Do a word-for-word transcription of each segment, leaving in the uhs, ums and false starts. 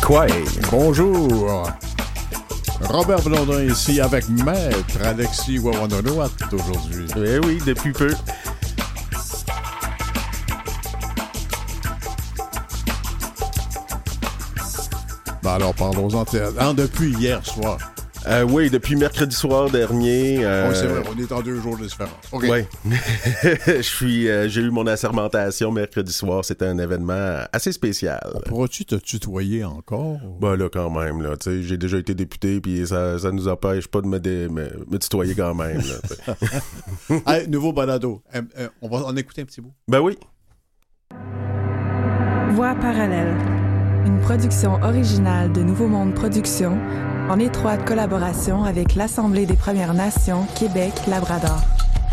Quay. Bonjour. Robert Blondin ici avec Maître Alexis Wawanonowat aujourd'hui. Eh oui, depuis peu. Ben alors, parlons-en. Ah, depuis hier soir. Euh, oui, depuis mercredi soir dernier. Euh... Oui, c'est vrai, on est en deux jours de différence. OK. Oui. Je suis, euh, j'ai eu mon assermentation mercredi soir. C'était un événement assez spécial. Pourras-tu te tutoyer encore? Ben là, quand même, là. Tu sais, j'ai déjà été député, puis ça, ça nous empêche pas de me, dé, me, me tutoyer quand même, là. Hey, nouveau balado. Euh, euh, on va en écouter un petit bout. Ben oui. Voix parallèle. Une production originale de Nouveau Monde Productions en étroite collaboration avec l'Assemblée des Premières Nations Québec-Labrador.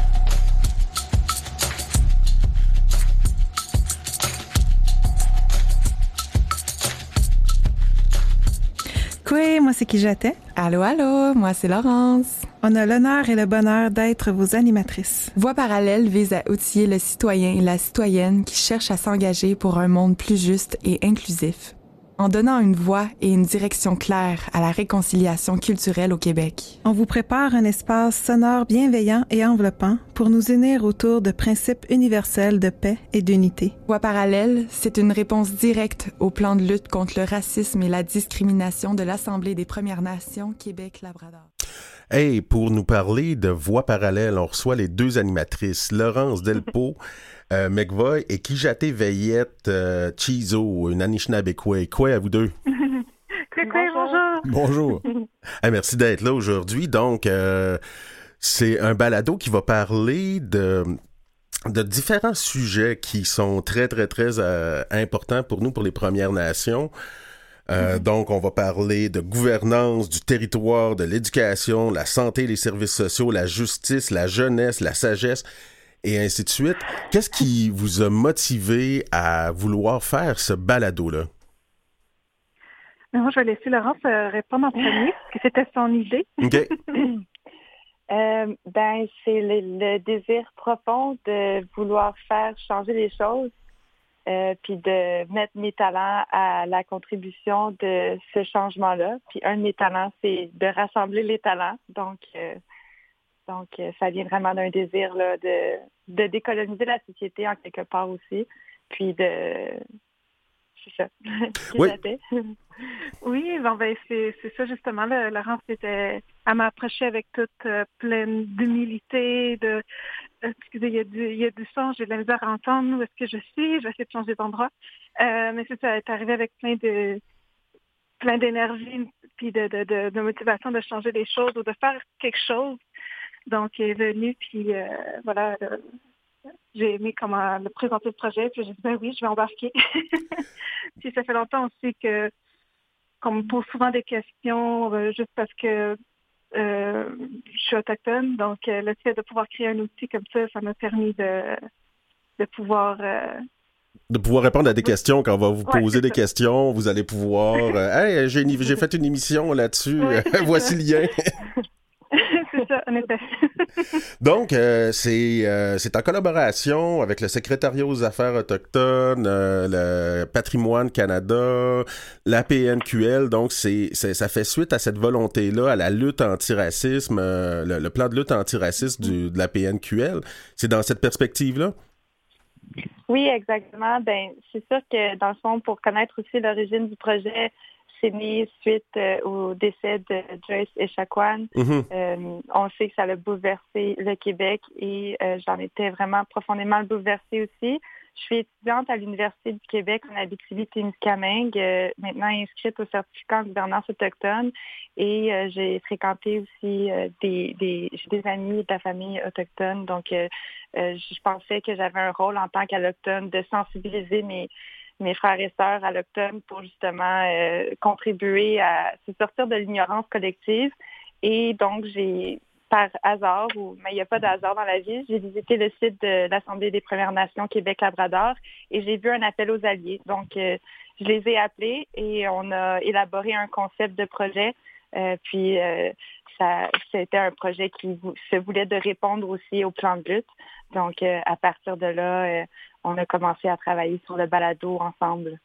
Coué, moi c'est qui j'étais. Allô, allô, moi c'est Laurence. On a l'honneur et le bonheur d'être vos animatrices. Voix parallèle vise à outiller le citoyen et la citoyenne qui cherchent à s'engager pour un monde plus juste et inclusif, en donnant une voix et une direction claire à la réconciliation culturelle au Québec. On vous prépare un espace sonore bienveillant et enveloppant pour nous unir autour de principes universels de paix et d'unité. Voix parallèle, c'est une réponse directe au plan de lutte contre le racisme et la discrimination de l'Assemblée des Premières Nations Québec-Labrador. Hey, pour nous parler de Voix parallèle, on reçoit les deux animatrices, Laurence Delpeau, euh, McVoy et Kijate Veillette euh, Chizo, une Anishinaabe-Kwe. Quoi à vous deux? Bonjour. Bonjour. Hey, merci d'être là aujourd'hui. Donc, euh, c'est un balado qui va parler de... de différents sujets qui sont très, très, très euh, importants pour nous, pour les Premières Nations. Euh, mm-hmm. Donc, on va parler de gouvernance, du territoire, de l'éducation, la santé, les services sociaux, la justice, la jeunesse, la sagesse, et ainsi de suite. Qu'est-ce qui vous a motivé à vouloir faire ce balado-là? Moi, je vais laisser Laurence euh, répondre en premier, parce que c'était son idée. OK. euh, ben, c'est le, le désir profond de vouloir faire changer les choses. Euh, puis de mettre mes talents à la contribution de ce changement-là. Puis un de mes talents, c'est de rassembler les talents. Donc, euh, donc euh, ça vient vraiment d'un désir là, de, de décoloniser la société en quelque part aussi. Puis de... C'est ça. Oui. Oui, bon, ben, c'est, c'est ça justement. Là, Laurence était... Elle m'a approché avec toute euh, pleine d'humilité, de... Euh, excusez, il y a du, il y a du son, j'ai de la misère à entendre où est-ce que je suis, je vais essayer de changer d'endroit. Euh, mais c'est ça, elle est arrivée avec plein de plein d'énergie puis de, de, de, de motivation de changer les choses ou de faire quelque chose. Donc, elle est venue, puis euh, voilà, euh, j'ai aimé comment le présenter le projet, puis j'ai dit, ben oui, je vais embarquer. Puis ça fait longtemps aussi que qu'on me pose souvent des questions euh, juste parce que Euh, je suis autochtone, donc euh, le fait de pouvoir créer un outil comme ça, ça m'a permis de, de pouvoir... Euh... De pouvoir répondre à des questions quand on va vous ouais, poser des ça. questions, vous allez pouvoir... Euh, hey, j'ai, j'ai fait une émission là-dessus, Ouais, voici le lien. C'est ça, en effet. Donc, euh, c'est, euh, c'est en collaboration avec le Secrétariat aux Affaires autochtones, euh, le Patrimoine Canada, l'A P N Q L. Donc, c'est, c'est, ça fait suite à cette volonté-là, à la lutte antiracisme, euh, le, le plan de lutte antiraciste du, de l'A P N Q L. C'est dans cette perspective-là? Oui, exactement. Ben, c'est sûr que, dans le fond, pour connaître aussi l'origine du projet, c'est né suite euh, au décès de Joyce Echaquan. Mm-hmm. Euh, on sait que ça a bouleversé le Québec et euh, j'en étais vraiment profondément bouleversée aussi. Je suis étudiante à l'Université du Québec en Abitibi-Témiscamingue, euh, maintenant inscrite au certificat en gouvernance autochtone et euh, j'ai fréquenté aussi euh, des, des, j'ai des amis de la famille autochtone. Donc, euh, euh, je pensais que j'avais un rôle en tant qu'allochtone de sensibiliser mes mes frères et sœurs allochtones pour justement euh, contribuer à se sortir de l'ignorance collective. Et donc, j'ai, par hasard, ou mais il n'y a pas de hasard dans la vie, j'ai visité le site de l'Assemblée des Premières Nations Québec-Labrador et j'ai vu un appel aux alliés. Donc, euh, je les ai appelés et on a élaboré un concept de projet. Euh, puis, euh, ça, c'était un projet qui se voulait de répondre aussi au plan de lutte. Donc, euh, à partir de là, euh, on a commencé à travailler sur le balado ensemble.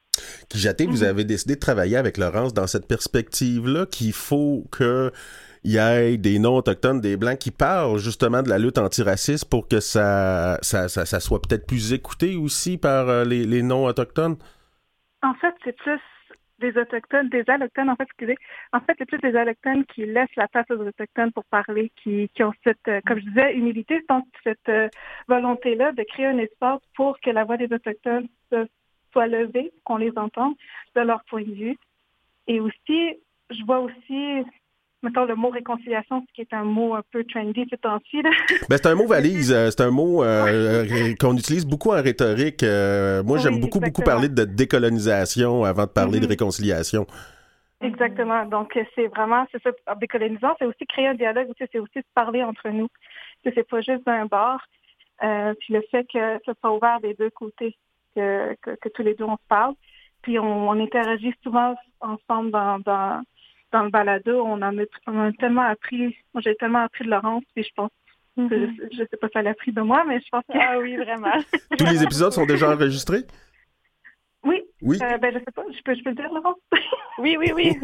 Kijate, mm-hmm. vous avez décidé de travailler avec Laurence dans cette perspective-là qu'il faut que il y ait des non-autochtones, des Blancs qui parlent justement de la lutte antiraciste pour que ça, ça, ça, ça soit peut-être plus écouté aussi par euh, les, les non-autochtones? En fait, c'est plus des autochtones, des allochtones, en fait, excusez. En fait, c'est plus des allochtones qui laissent la place aux autochtones pour parler, qui, qui ont cette, euh, comme je disais, humilité, je pense, cette euh, volonté-là de créer un espace pour que la voix des autochtones se, soit levée, qu'on les entende de leur point de vue. Et aussi, je vois aussi... mettons le mot réconciliation, ce qui est un mot un peu trendy ces temps-ci. Ben, c'est un mot valise, c'est un mot euh, qu'on utilise beaucoup en rhétorique. Euh, moi, oui, j'aime beaucoup, exactement. beaucoup parler de décolonisation avant de parler mm-hmm. de réconciliation. Exactement. Donc, c'est vraiment, c'est ça, décolonisant, c'est aussi créer un dialogue, c'est aussi se parler entre nous. C'est pas juste d'un bord. Euh, puis le fait que ça soit ouvert des deux côtés, que, que, que tous les deux on se parle. Puis on, on interagit souvent ensemble dans... dans Dans le balado, on en a, on a tellement appris. Moi, j'ai tellement appris de Laurence, puis je pense mm-hmm. que je, je sais pas si elle a appris de moi, mais je pense que ah oui, vraiment. Tous les épisodes sont déjà enregistrés? Oui. Oui. Euh, ben je sais pas, je peux, je peux le dire, Laurence? oui, oui, oui.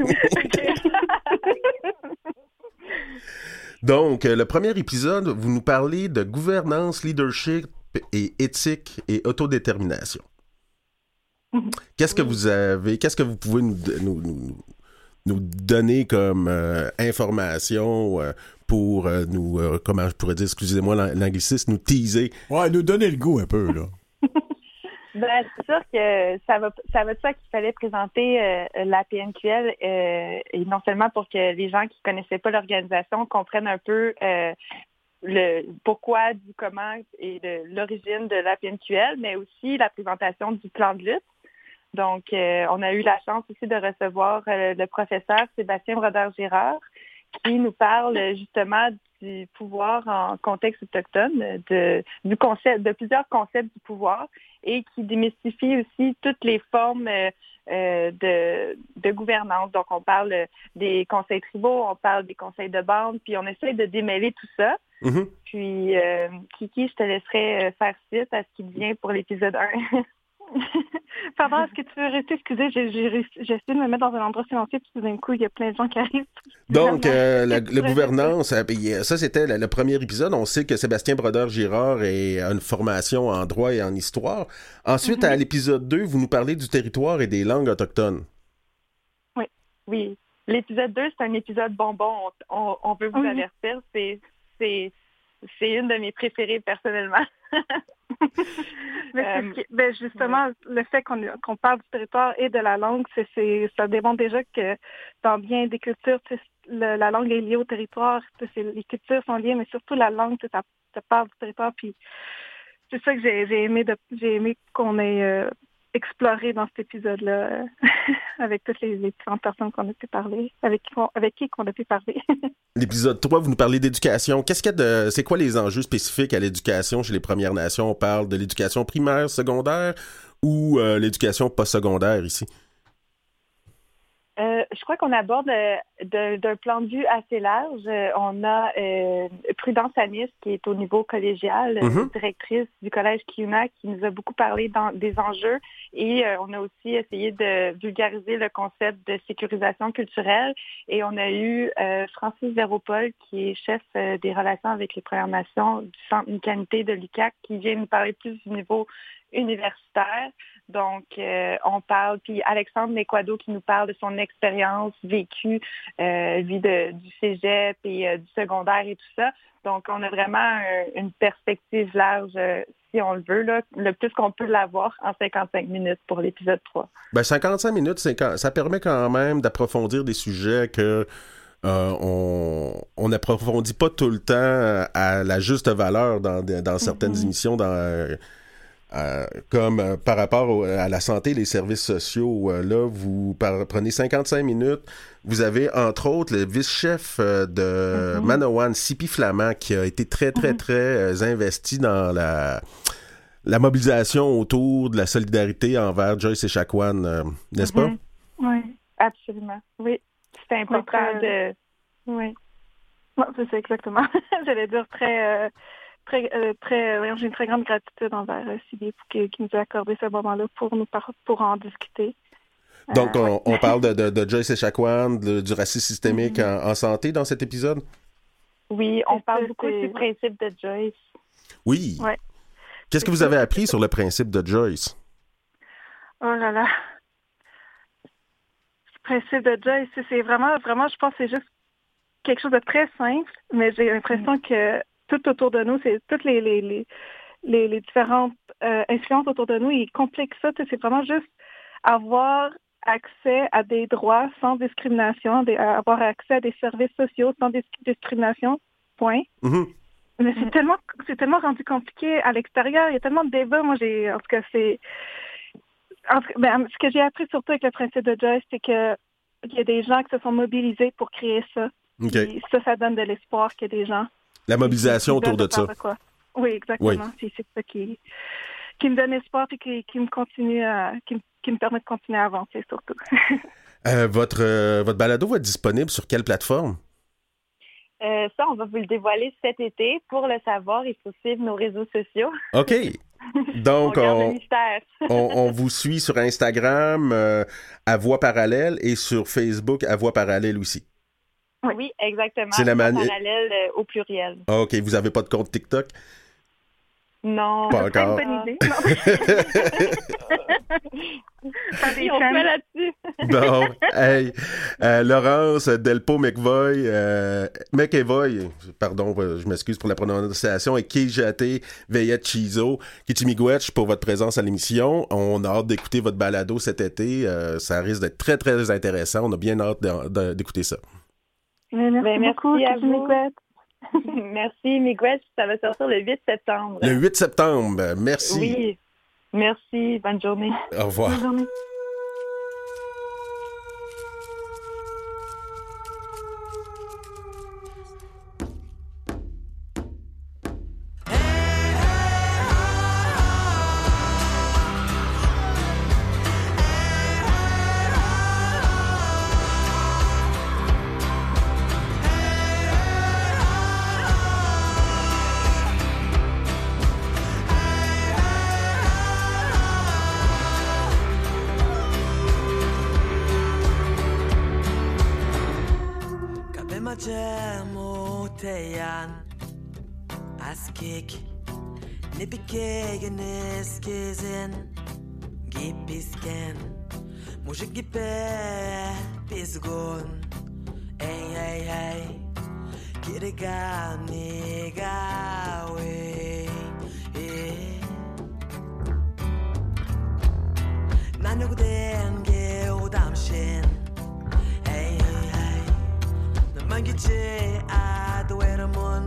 Donc, le premier épisode, vous nous parlez de gouvernance, leadership et éthique et autodétermination. Mm-hmm. Qu'est-ce oui. que vous avez, qu'est-ce que vous pouvez nous, nous, nous nous donner comme euh, information euh, pour euh, nous, euh, comment je pourrais dire, excusez-moi l'anglicisme, nous teaser. Ouais, nous donner le goût un peu, là. Ben, c'est sûr que ça va, ça va de ça qu'il fallait présenter euh, l'A P N Q L, euh, et non seulement pour que les gens qui connaissaient pas l'organisation comprennent un peu euh, le pourquoi, du comment et de l'origine de l'A P N Q L, mais aussi la présentation du plan de lutte. Donc, euh, on a eu la chance aussi de recevoir euh, le professeur Sébastien Brodeur-Girard qui nous parle justement du pouvoir en contexte autochtone, de, du concept, de plusieurs concepts du pouvoir et qui démystifie aussi toutes les formes euh, euh, de, de gouvernance. Donc, on parle des conseils tribaux, on parle des conseils de bande, puis on essaie de démêler tout ça. Mm-hmm. Puis, euh, Kiki, je te laisserai faire suite à ce qui vient pour l'épisode un. Pardon, est-ce que tu veux rester? Excusez, j'ai, j'ai, j'ai essayé de me mettre dans un endroit silencieux, puis tout d'un coup, il y a plein de gens qui arrivent. Donc, euh, la, la gouvernance, ça, c'était le, le premier épisode. On sait que Sébastien Brodeur-Girard a une formation en droit et en histoire. Ensuite, mm-hmm. à l'épisode deux, vous nous parlez du territoire et des langues autochtones. Oui, oui. L'épisode deux, c'est un épisode bonbon. On, on, on veut vous oui. avertir. C'est, c'est, c'est une de mes préférées, personnellement. Mais euh, c'est, ben justement, ouais. le fait qu'on, qu'on parle du territoire et de la langue, c'est, c'est, ça démontre déjà que dans bien des cultures, le, la langue est liée au territoire, c'est, les cultures sont liées, mais surtout la langue, ça, ça parle du territoire. Puis c'est ça que j'ai, j'ai aimé, de, j'ai aimé qu'on ait euh, exploré dans cet épisode-là euh, avec toutes les, les différentes personnes qu'on a pu parler, avec qui, on, avec qui qu'on a pu parler. L'épisode trois, vous nous parlez d'éducation. Qu'est-ce qu'il y a de, c'est quoi les enjeux spécifiques à l'éducation chez les Premières Nations? On parle de l'éducation primaire, secondaire ou euh, l'éducation postsecondaire ici? Euh, je crois qu'on aborde euh, de, d'un plan de vue assez large. Euh, on a euh, Prudence Anis, qui est au niveau collégial, mm-hmm. directrice du collège Kiuna, qui nous a beaucoup parlé dans, des enjeux. Et euh, on a aussi essayé de vulgariser le concept de sécurisation culturelle. Et on a eu euh, Francis Véropol, qui est chef euh, des relations avec les Premières Nations du Centre Nicanité de l'U Q A C, qui vient nous parler plus du niveau universitaire. Donc, euh, on parle, puis Alexandre Nequado qui nous parle de son expérience vécue, euh, lui, de, du cégep et euh, du secondaire et tout ça. Donc, on a vraiment euh, une perspective large, euh, si on le veut, là, le plus qu'on peut l'avoir en cinquante-cinq minutes pour l'épisode trois. Ben, cinquante-cinq minutes, c'est quand, ça permet quand même d'approfondir des sujets que Euh, on n'approfondit pas tout le temps à la juste valeur dans, dans certaines mm-hmm. émissions, dans, euh, euh, comme euh, par rapport au, à la santé et les services sociaux. Euh, là, vous par, prenez cinquante-cinq minutes. Vous avez, entre autres, le vice-chef euh, de mm-hmm. Manawan, Sipi Flamand, qui a été très, très, mm-hmm. très euh, investi dans la, la mobilisation autour de la solidarité envers Joyce Echaquan, euh, n'est-ce mm-hmm. pas? Oui, absolument. Oui. C'est important Donc, euh, de... Oui. Ouais, c'est ça, exactement. J'allais dire très... Euh, très, euh, très euh, j'ai une très grande gratitude envers euh, Sibi qui, qui nous a accordé ce moment-là pour, nous par- pour en discuter. Donc, Euh, on, ouais. on parle de, de, de Joyce Echaquan, de, du racisme systémique mm-hmm. en, en santé dans cet épisode? Oui, on parle c'est, beaucoup c'est... du principe de Joyce. Oui. Ouais. Qu'est-ce que vous avez appris sur le principe de Joyce? Oh là là. Le principe de Joyce, c'est vraiment, vraiment, je pense que c'est juste quelque chose de très simple, mais j'ai l'impression mm. que tout autour de nous, c'est toutes les, les, les, les, les différentes euh, influences autour de nous, ils compliquent ça. C'est vraiment juste avoir accès à des droits sans discrimination, des, avoir accès à des services sociaux sans dis- discrimination, point. Mm-hmm. Mais c'est tellement, c'est tellement rendu compliqué à l'extérieur. Il y a tellement de débats. Moi, j'ai, en tout cas, c'est, en tout cas, ben, ce que j'ai appris surtout avec le principe de Joyce, c'est que il y a des gens qui se sont mobilisés pour créer ça. Okay. Ça, ça donne de l'espoir qu'il y a des gens. La mobilisation qui, qui autour de ça. De quoi. Oui, exactement. Oui. C'est, c'est ça qui, qui me donne espoir et qui, qui me continue à, qui, qui me permet de continuer à avancer surtout. euh, votre, euh, votre balado va être disponible sur quelle plateforme? Euh, ça, on va vous le dévoiler cet été. Pour le savoir, il faut suivre nos réseaux sociaux. OK. Donc, on, on, le mystère. on, on vous suit sur Instagram euh, à Voix Parallèle et sur Facebook à Voix Parallèle aussi. Oui, exactement. C'est la mani... Parallèle euh, au pluriel. OK. Vous n'avez pas de compte TikTok? Non. Pas encore. C'est une bonne idée. Si on fait là-dessus. Bon, hey, euh, Laurence Delpo-McVoy, euh, McEvoy, pardon, je m'excuse pour la prononciation, et Kijate Veillet-Chizo, Kichimigwech pour votre présence à l'émission. On a hâte d'écouter votre balado cet été. Euh, ça risque d'être très, très intéressant. On a bien hâte de, de, d'écouter ça. Mais merci, ben, merci beaucoup, à vous. Miguel. Merci, Miguel. Ça va sortir le huit septembre. Le huit septembre. Merci. Oui. Merci. Bonne journée. Au revoir. Bonne journée. Askik Nipikegenes gezen Gipisken Mujigipe Pisgon Hey hey hey Kirigami gawe Nanugden ge udamshin Hey hey hey Namangiche adweramon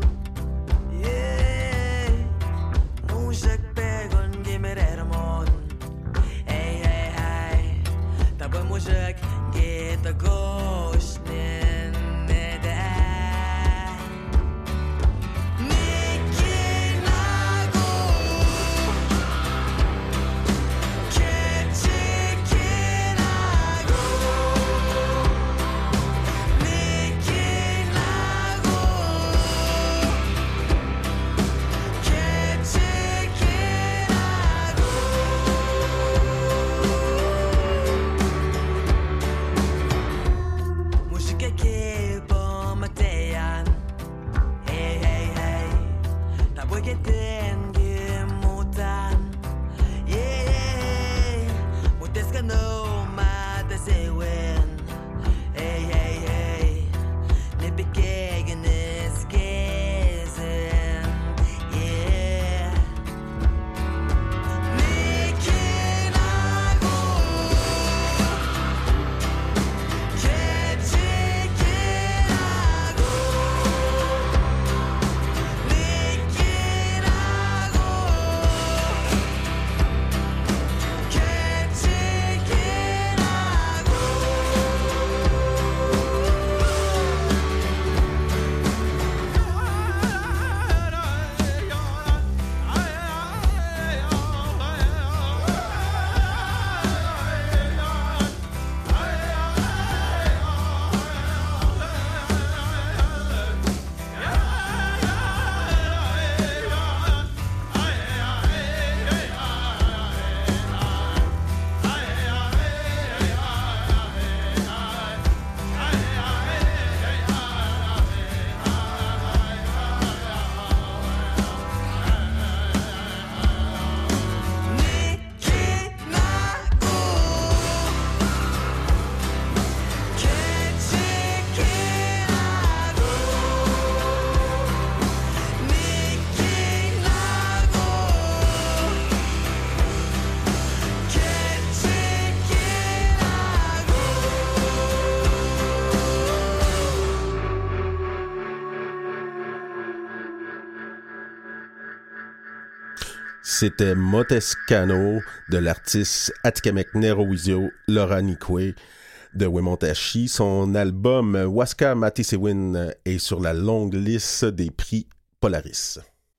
Yeah, Mujak pegon gimerermon. Hey hey hey, taboy mujak get a ghost nin neda. C'était Motescano de l'artiste Atikamekw Nerowisio Loranikwe de Wemontachi. Son album Waska Matisewin est sur la longue liste des prix Polaris.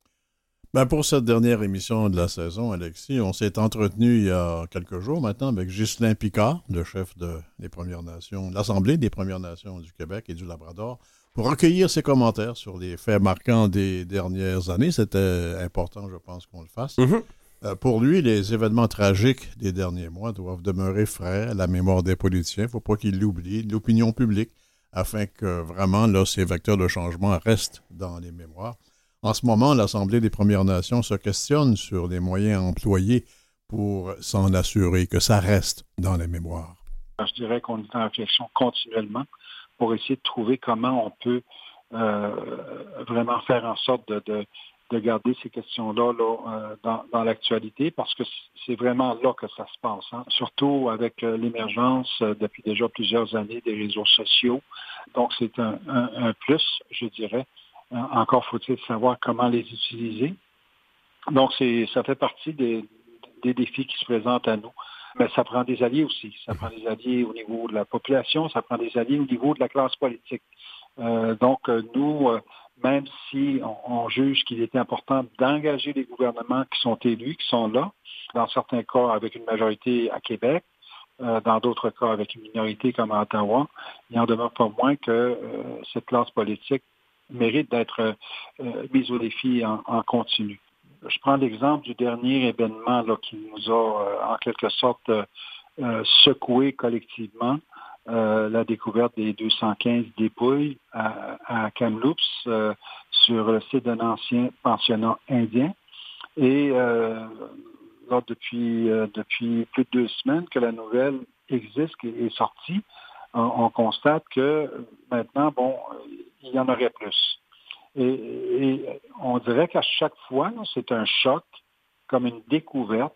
Ben pour cette dernière émission de la saison, Alexis, on s'est entretenu il y a quelques jours maintenant avec Ghislain Picard, le chef de les Premières Nations, l'Assemblée des Premières Nations du Québec et du Labrador, pour recueillir ses commentaires sur les faits marquants des dernières années. C'était important, je pense, qu'on le fasse. Mm-hmm. Euh, pour lui, les événements tragiques des derniers mois doivent demeurer frais à la mémoire des politiciens. Il ne faut pas qu'ils l'oublient, de l'opinion publique, afin que vraiment, là, ces vecteurs de changement restent dans les mémoires. En ce moment, l'Assemblée des Premières Nations se questionne sur les moyens employés pour s'en assurer que ça reste dans les mémoires. Je dirais qu'on est en réflexion continuellement pour essayer de trouver comment on peut euh, vraiment faire en sorte de, de, de garder ces questions-là là, euh, dans, dans l'actualité, parce que c'est vraiment là que ça se passe. Hein. Surtout avec euh, l'émergence euh, depuis déjà plusieurs années des réseaux sociaux. Donc, c'est un, un, un plus, je dirais. Euh, encore faut-il savoir comment les utiliser. Donc, c'est, ça fait partie des, des défis qui se présentent à nous. Mais ça prend des alliés aussi. Ça prend des alliés au niveau de la population, ça prend des alliés au niveau de la classe politique. Euh, donc, euh, nous, euh, même si on, on juge qu'il est important d'engager les gouvernements qui sont élus, qui sont là, dans certains cas avec une majorité à Québec, euh, dans d'autres cas avec une minorité comme à Ottawa, il n'en demeure pas moins que euh, cette classe politique mérite d'être euh, mise au défi en, en continu. Je prends l'exemple du dernier événement là, qui nous a, euh, en quelque sorte, euh, euh, secoué collectivement, euh, la découverte des deux cent quinze dépouilles à, à Kamloops euh, sur le site d'un ancien pensionnat indien. Et euh, là, depuis, euh, depuis plus de deux semaines que la nouvelle existe et est sortie, on, on constate que maintenant, bon, il y en aurait plus. Et, et on dirait qu'à chaque fois, là, c'est un choc, comme une découverte,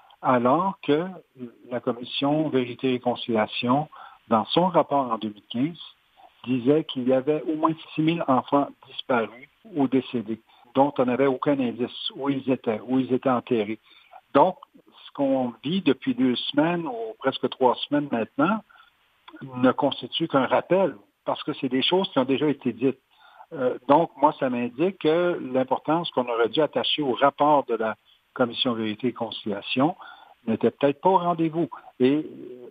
alors que la Commission Vérité et Réconciliation, dans son rapport en deux mille quinze, disait qu'il y avait au moins six mille enfants disparus ou décédés, dont on n'avait aucun indice, où ils étaient, où ils étaient enterrés. Donc, ce qu'on vit depuis deux semaines, ou presque trois semaines maintenant, ne constitue qu'un rappel, parce que c'est des choses qui ont déjà été dites. Euh, donc, moi, ça m'indique que l'importance qu'on aurait dû attacher au rapport de la Commission Vérité et Conciliation n'était peut-être pas au rendez-vous. Et,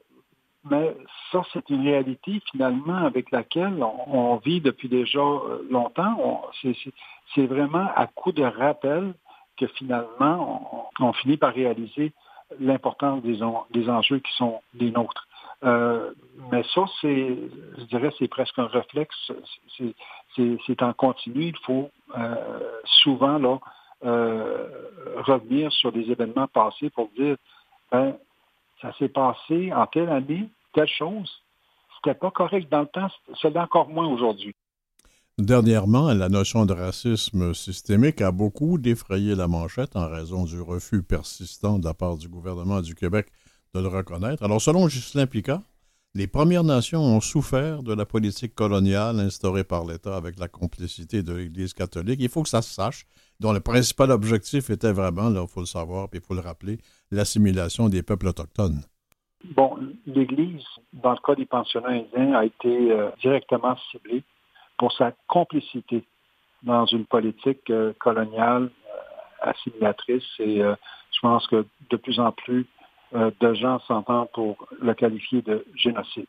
mais ça, c'est une réalité, finalement, avec laquelle on, on vit depuis déjà longtemps. On, c'est, c'est, c'est vraiment à coup de rappel que, finalement, on, on finit par réaliser l'importance des, on, des enjeux qui sont les nôtres. Euh, mais ça, c'est, je dirais, c'est presque un réflexe. C'est, c'est, c'est en continu. Il faut euh, souvent là euh, revenir sur des événements passés pour dire, ben, ça s'est passé en telle année, telle chose. C'était pas correct dans le temps, c'est encore moins aujourd'hui. Dernièrement, la notion de racisme systémique a beaucoup défrayé la manchette en raison du refus persistant de la part du gouvernement du Québec de le reconnaître. Alors, selon Ghislain Picard, les Premières Nations ont souffert de la politique coloniale instaurée par l'État avec la complicité de l'Église catholique. Il faut que ça se sache, dont le principal objectif était vraiment, là, il faut le savoir, puis il faut le rappeler, l'assimilation des peuples autochtones. Bon, l'Église, dans le cas des pensionnats indiens, a été euh, directement ciblée pour sa complicité dans une politique euh, coloniale euh, assimilatrice. Et euh, je pense que de plus en plus, de gens s'entendent pour le qualifier de génocide.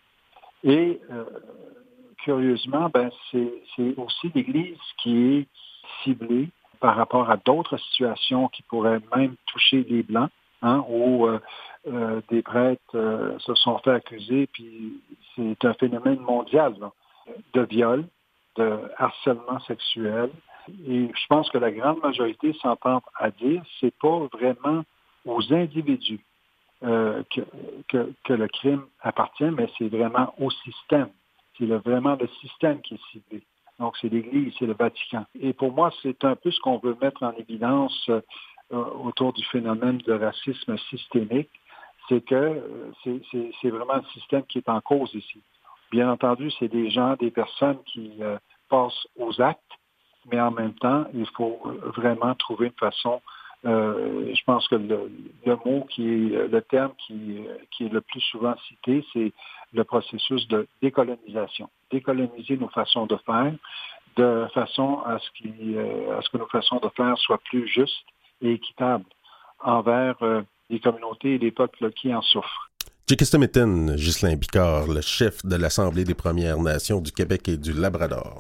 Et euh, curieusement, ben, c'est, c'est aussi l'Église qui est ciblée par rapport à d'autres situations qui pourraient même toucher les Blancs, hein, où euh, euh, des prêtres euh, se sont fait accuser, puis c'est un phénomène mondial là, de viol, de harcèlement sexuel. Et je pense que la grande majorité s'entend à dire c'est pas vraiment aux individus Euh, que, que, que le crime appartient, mais c'est vraiment au système. C'est le, vraiment le système qui est ciblé. Donc, c'est l'Église, c'est le Vatican. Et pour moi, c'est un peu ce qu'on veut mettre en évidence euh, autour du phénomène de racisme systémique, c'est que euh, c'est, c'est, c'est vraiment le système qui est en cause ici. Bien entendu, c'est des gens, des personnes qui euh, passent aux actes, mais en même temps, il faut vraiment trouver une façon euh, je pense que le, le mot qui est, le terme qui, qui est le plus souvent cité, c'est le processus de décolonisation. Décoloniser nos façons de faire, de façon à ce, qui, à ce que nos façons de faire soient plus justes et équitables envers euh, les communautés et les peuples qui en souffrent. Tsikistéméten, Ghislain Picard, le chef de l'Assemblée des Premières Nations du Québec et du Labrador.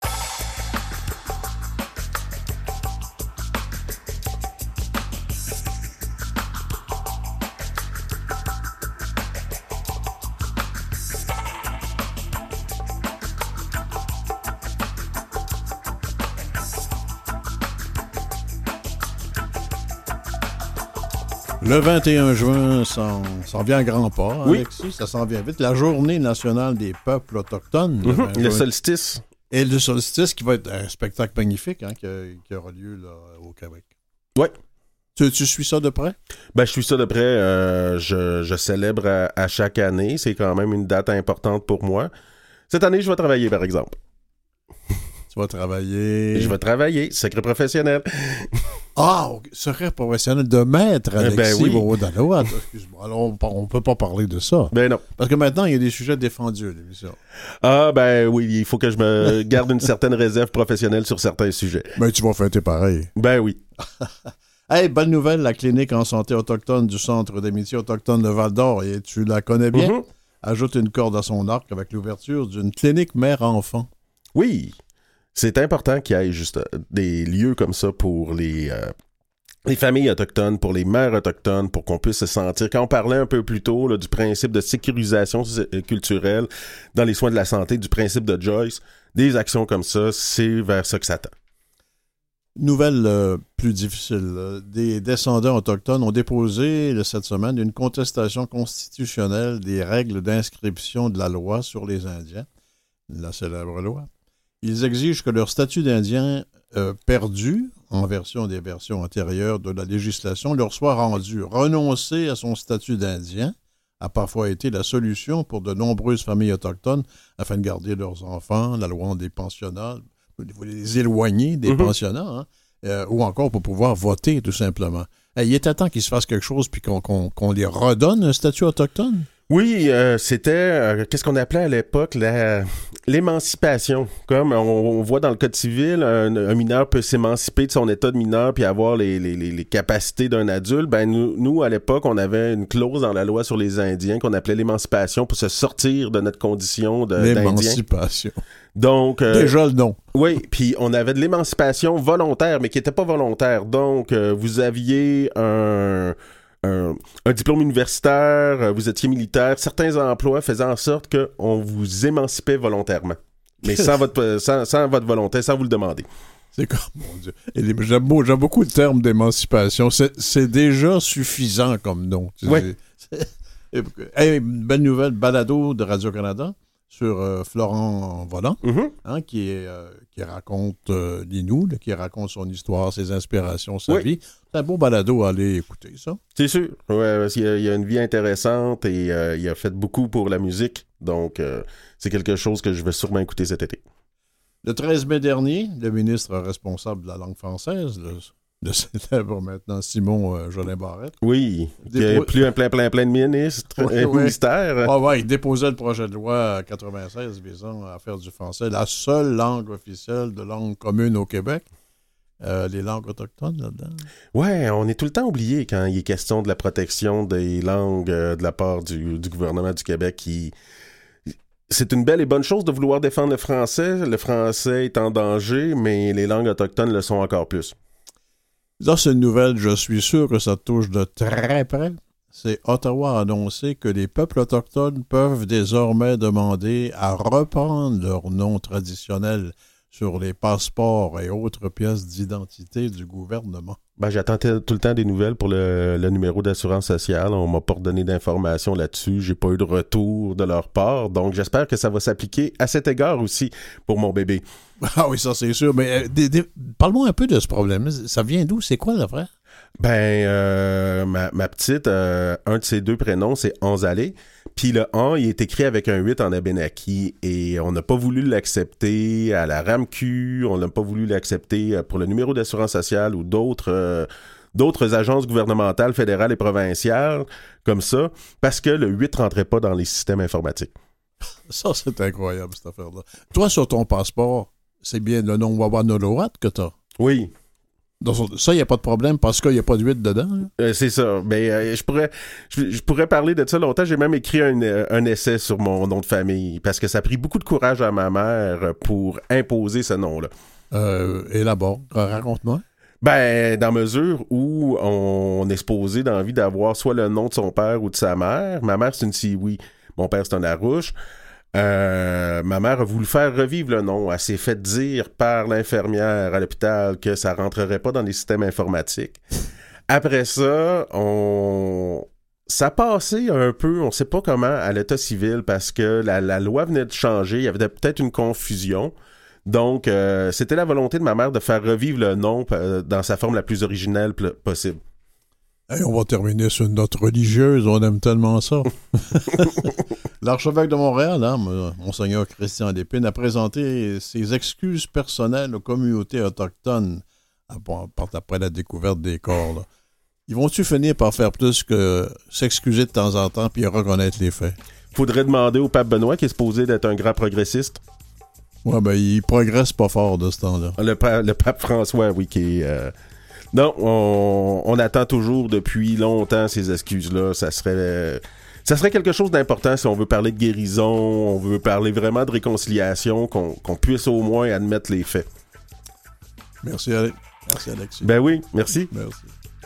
Le vingt et un juin, ça s'en vient à grands pas, oui. Alexis, ça s'en vient vite. La journée nationale des peuples autochtones. Le, mm-hmm. le solstice. Et le solstice qui va être un spectacle magnifique hein, qui, qui aura lieu là, au Québec. Oui. Tu, tu suis ça de près? Ben, je suis ça de près. Euh, je, je célèbre à, à chaque année. C'est quand même une date importante pour moi. Cette année, je vais travailler, par exemple. Tu vas travailler... Je vais travailler. Secret professionnel. Ah, okay. Secret professionnel de maître, Alexis ben oui. Vaudalois. Excuse-moi. Alors, on ne peut pas parler de ça. Ben non. Parce que maintenant, il y a des sujets défendus à l'émission. Ah, ben oui, il faut que je me garde une certaine réserve professionnelle sur certains sujets. Mais tu vas fêter pareil. Ben oui. Hey, bonne nouvelle, la clinique en santé autochtone du Centre d'amitié autochtone de Val-d'Or, et tu la connais bien, mm-hmm. ajoute une corde à son arc avec l'ouverture d'une clinique mère-enfant. Oui. C'est important qu'il y ait juste des lieux comme ça pour les, euh, les familles autochtones, pour les mères autochtones, pour qu'on puisse se sentir... Quand on parlait un peu plus tôt là, du principe de sécurisation culturelle dans les soins de la santé, du principe de Joyce, des actions comme ça, c'est vers ça que ça tend. Nouvelle euh, plus difficile. Des descendants autochtones ont déposé cette semaine une contestation constitutionnelle des règles d'inscription de la loi sur les Indiens, la célèbre loi. Ils exigent que leur statut d'Indien euh, perdu, en version des versions antérieures de la législation, leur soit rendu. Renoncer à son statut d'Indien a parfois été la solution pour de nombreuses familles autochtones afin de garder leurs enfants, la loi des pensionnats, les éloigner des mm-hmm. pensionnats, hein, euh, ou encore pour pouvoir voter, tout simplement. Hey, il était temps qu'il se fasse quelque chose puis qu'on, qu'on, qu'on les redonne un statut autochtone. Oui, euh, c'était, euh, qu'est-ce qu'on appelait à l'époque, la, l'émancipation. Comme on, on voit dans le Code civil, un, un mineur peut s'émanciper de son état de mineur puis avoir les, les, les, les capacités d'un adulte. Ben nous, nous, à l'époque, on avait une clause dans la loi sur les Indiens qu'on appelait l'émancipation pour se sortir de notre condition de, l'émancipation. d'Indien. Donc, euh, déjà le nom. Oui, puis on avait de l'émancipation volontaire, mais qui n'était pas volontaire. Donc, euh, vous aviez un... Un, un diplôme universitaire, vous étiez militaire, certains emplois faisaient en sorte qu'on vous émancipait volontairement. Mais sans votre, sans, sans votre volonté, sans vous le demander. C'est comme, mon Dieu. Et les, j'aime, j'aime beaucoup le terme d'émancipation. C'est, c'est déjà suffisant comme nom. Oui. Hey, une belle nouvelle, balado de Radio-Canada sur euh, Florent Volant, mm-hmm. hein, qui, est, euh, qui raconte euh, l'Inou, là, qui raconte son histoire, ses inspirations, sa oui. vie. C'est un beau balado à aller écouter, ça. C'est sûr. Ouais, parce qu'il a, il a une vie intéressante et euh, il a fait beaucoup pour la musique. Donc, euh, c'est quelque chose que je vais sûrement écouter cet été. Le treize mai dernier, le ministre responsable de la langue française, le, le célèbre maintenant Simon euh, Jolin Barrette. Oui, il n'y a plus un plein, plein, plein de ministres oui, et oui. ministères. Ah ouais, il déposait le projet de loi quatre-vingt-seize visant à faire du français la seule langue officielle de langue commune au Québec. Euh, les langues autochtones là-dedans. Ouais, on est tout le temps oublié quand il est question de la protection des langues euh, de la part du, du gouvernement du Québec qui... C'est une belle et bonne chose de vouloir défendre le français. Le français est en danger, mais les langues autochtones le sont encore plus. Dans cette nouvelle, je suis sûr que ça touche de très près. C'est Ottawa a annoncé que les peuples autochtones peuvent désormais demander à reprendre leur nom traditionnel sur les passeports et autres pièces d'identité du gouvernement. Ben, j'attends t- tout le temps des nouvelles pour le, le numéro d'assurance sociale. On m'a pas donné d'informations là-dessus. J'ai pas eu de retour de leur part. Donc, j'espère que ça va s'appliquer à cet égard aussi pour mon bébé. Ah oui, ça c'est sûr. Mais euh, des, des, parle-moi un peu de ce problème. Ça vient d'où? C'est quoi l'affaire? Ben, euh, ma, ma petite, euh, un de ses deux prénoms, c'est Anzalé. Puis le An, il est écrit avec un huit en Abénaki. Et on n'a pas voulu l'accepter à la R A M Q. On n'a pas voulu l'accepter pour le numéro d'assurance sociale ou d'autres, euh, d'autres agences gouvernementales, fédérales et provinciales, comme ça, parce que le huit rentrait pas dans les systèmes informatiques. Ça, c'est incroyable, cette affaire-là. Toi, sur ton passeport, c'est bien le nom Wawa-Nolowat que t'as? Oui. Donc, ça, il n'y a pas de problème parce qu'il n'y a pas de huit dedans. Euh, c'est ça. Mais euh, je pourrais je, je pourrais parler de ça longtemps. J'ai même écrit un, un essai sur mon nom de famille parce que ça a pris beaucoup de courage à ma mère pour imposer ce nom-là. Euh, élabore. Raconte-moi. Ben, dans mesure où on est supposé d'envie d'avoir soit le nom de son père ou de sa mère. Ma mère, c'est une Sioux. Mon père, c'est un Larouche. Euh, ma mère a voulu faire revivre le nom. Elle s'est fait dire par l'infirmière à l'hôpital que ça rentrerait pas dans les systèmes informatiques. Après ça, on... ça passait un peu, on sait pas comment, à l'état civil parce que la, la loi venait de changer. Il y avait peut-être une confusion. Donc, euh, c'était la volonté de ma mère de faire revivre le nom euh, dans sa forme la plus originelle pl- possible. Hey, on va terminer sur une note religieuse, on aime tellement ça. L'archevêque de Montréal, hein, Monseigneur Christian Lépine, a présenté ses excuses personnelles aux communautés autochtones après la découverte des corps. Là. Ils vont-tu finir par faire plus que s'excuser de temps en temps puis reconnaître les faits? Faudrait demander au pape Benoît, qui est supposé d'être un grand progressiste. Ouais, ben, il progresse pas fort de ce temps-là. Le, pa- le pape François, oui, qui est... Euh... Non, on, on attend toujours depuis longtemps ces excuses-là. Ça serait, ça serait quelque chose d'important si on veut parler de guérison, on veut parler vraiment de réconciliation, qu'on, qu'on puisse au moins admettre les faits. Merci, Alex. Merci, Alexis. Ben oui, merci. Merci.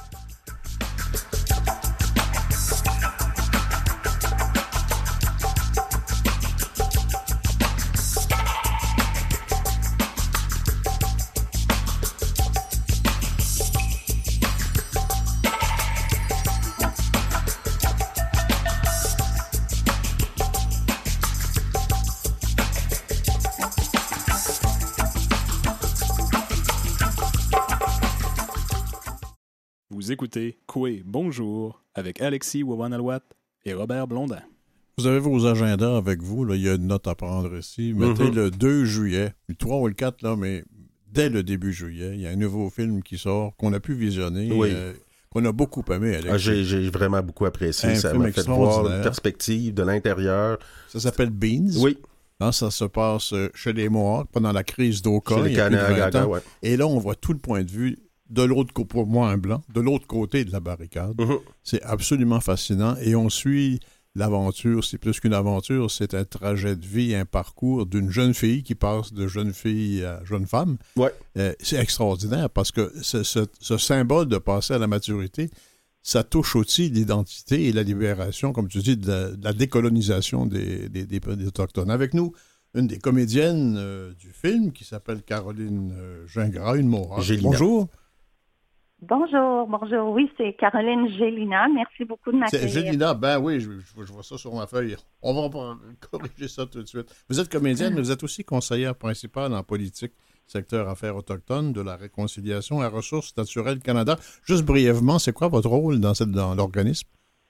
Vous écoutez Coué Bonjour avec Alexis Wawa-Nolowat et Robert Blondin. Vous avez vos agendas avec vous, là, il y a une note à prendre ici. Mettez mm-hmm. le deux juillet, le trois ou le quatre, là, mais dès le début juillet, il y a un nouveau film qui sort, qu'on a pu visionner, oui. euh, qu'on a beaucoup aimé, Alexis. Ah, j'ai, j'ai vraiment beaucoup apprécié. Un ça film m'a fait voir une perspective de l'intérieur. Ça s'appelle Beans. Oui. Hein, ça se passe chez les Mohawks pendant la crise d'Oka. Chez les Kanagaga, ouais. Et là, on voit tout le point de vue de l'autre côté, pour moi un blanc, de l'autre côté de la barricade. Mm-hmm. C'est absolument fascinant. Et on suit l'aventure, c'est plus qu'une aventure, c'est un trajet de vie, un parcours d'une jeune fille qui passe de jeune fille à jeune femme. Ouais. Euh, c'est extraordinaire parce que ce, ce, ce symbole de passer à la maturité, ça touche aussi l'identité et la libération, comme tu dis, de la, de la décolonisation des, des, des, des Autochtones. Avec nous, une des comédiennes euh, du film qui s'appelle Caroline euh, Gingras, une Mohawk. Bonjour. Bonjour, bonjour. Oui, c'est Caroline Gélina. Merci beaucoup de m'accueillir. C'est Gélina, ben oui, je, je, je vois ça sur ma feuille. On va corriger ça tout de suite. Vous êtes comédienne, mais vous êtes aussi conseillère principale en politique, secteur affaires autochtones, de la réconciliation à Ressources naturelles Canada. Juste brièvement, c'est quoi votre rôle dans, cette, dans l'organisme?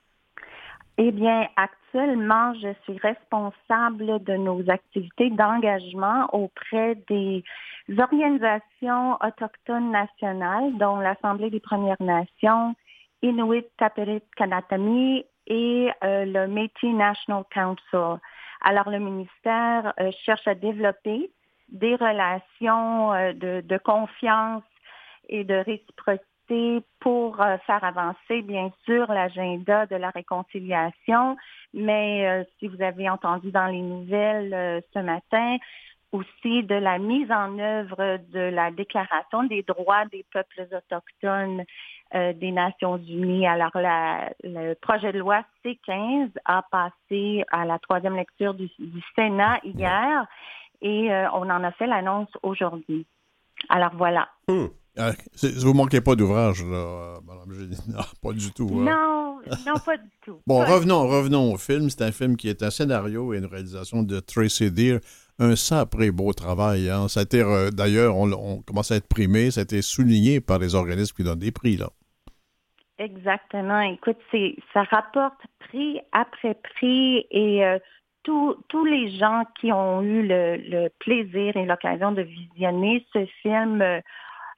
Eh bien, actuellement, je suis responsable de nos activités d'engagement auprès des organisations autochtones nationales, dont l'Assemblée des Premières Nations, Inuit Tapiriit Kanatami et euh, le Métis National Council. Alors, le ministère euh, cherche à développer des relations euh, de, de confiance et de réciprocité pour euh, faire avancer, bien sûr, l'agenda de la réconciliation. Mais euh, si vous avez entendu dans les nouvelles euh, ce matin, aussi de la mise en œuvre de la Déclaration des droits des peuples autochtones euh, des Nations unies. Alors, la, le projet de loi C quinze a passé à la troisième lecture du, du Sénat hier et euh, on en a fait l'annonce aujourd'hui. Alors, voilà. Mmh. Euh, vous ne manquez pas d'ouvrage, là, Mme Gélina. Pas du tout. Hein? Non, non, pas du tout. Bon, pas revenons, revenons au film. C'est un film qui est un scénario et une réalisation de Tracy Deer. Un sacré beau travail. Hein? Ça a été, euh, d'ailleurs, on, on commence à être primé, ça a été souligné par les organismes qui donnent des prix, là. Exactement. Écoute, c'est, ça rapporte prix après prix et euh, tous, tous les gens qui ont eu le, le plaisir et l'occasion de visionner ce film euh,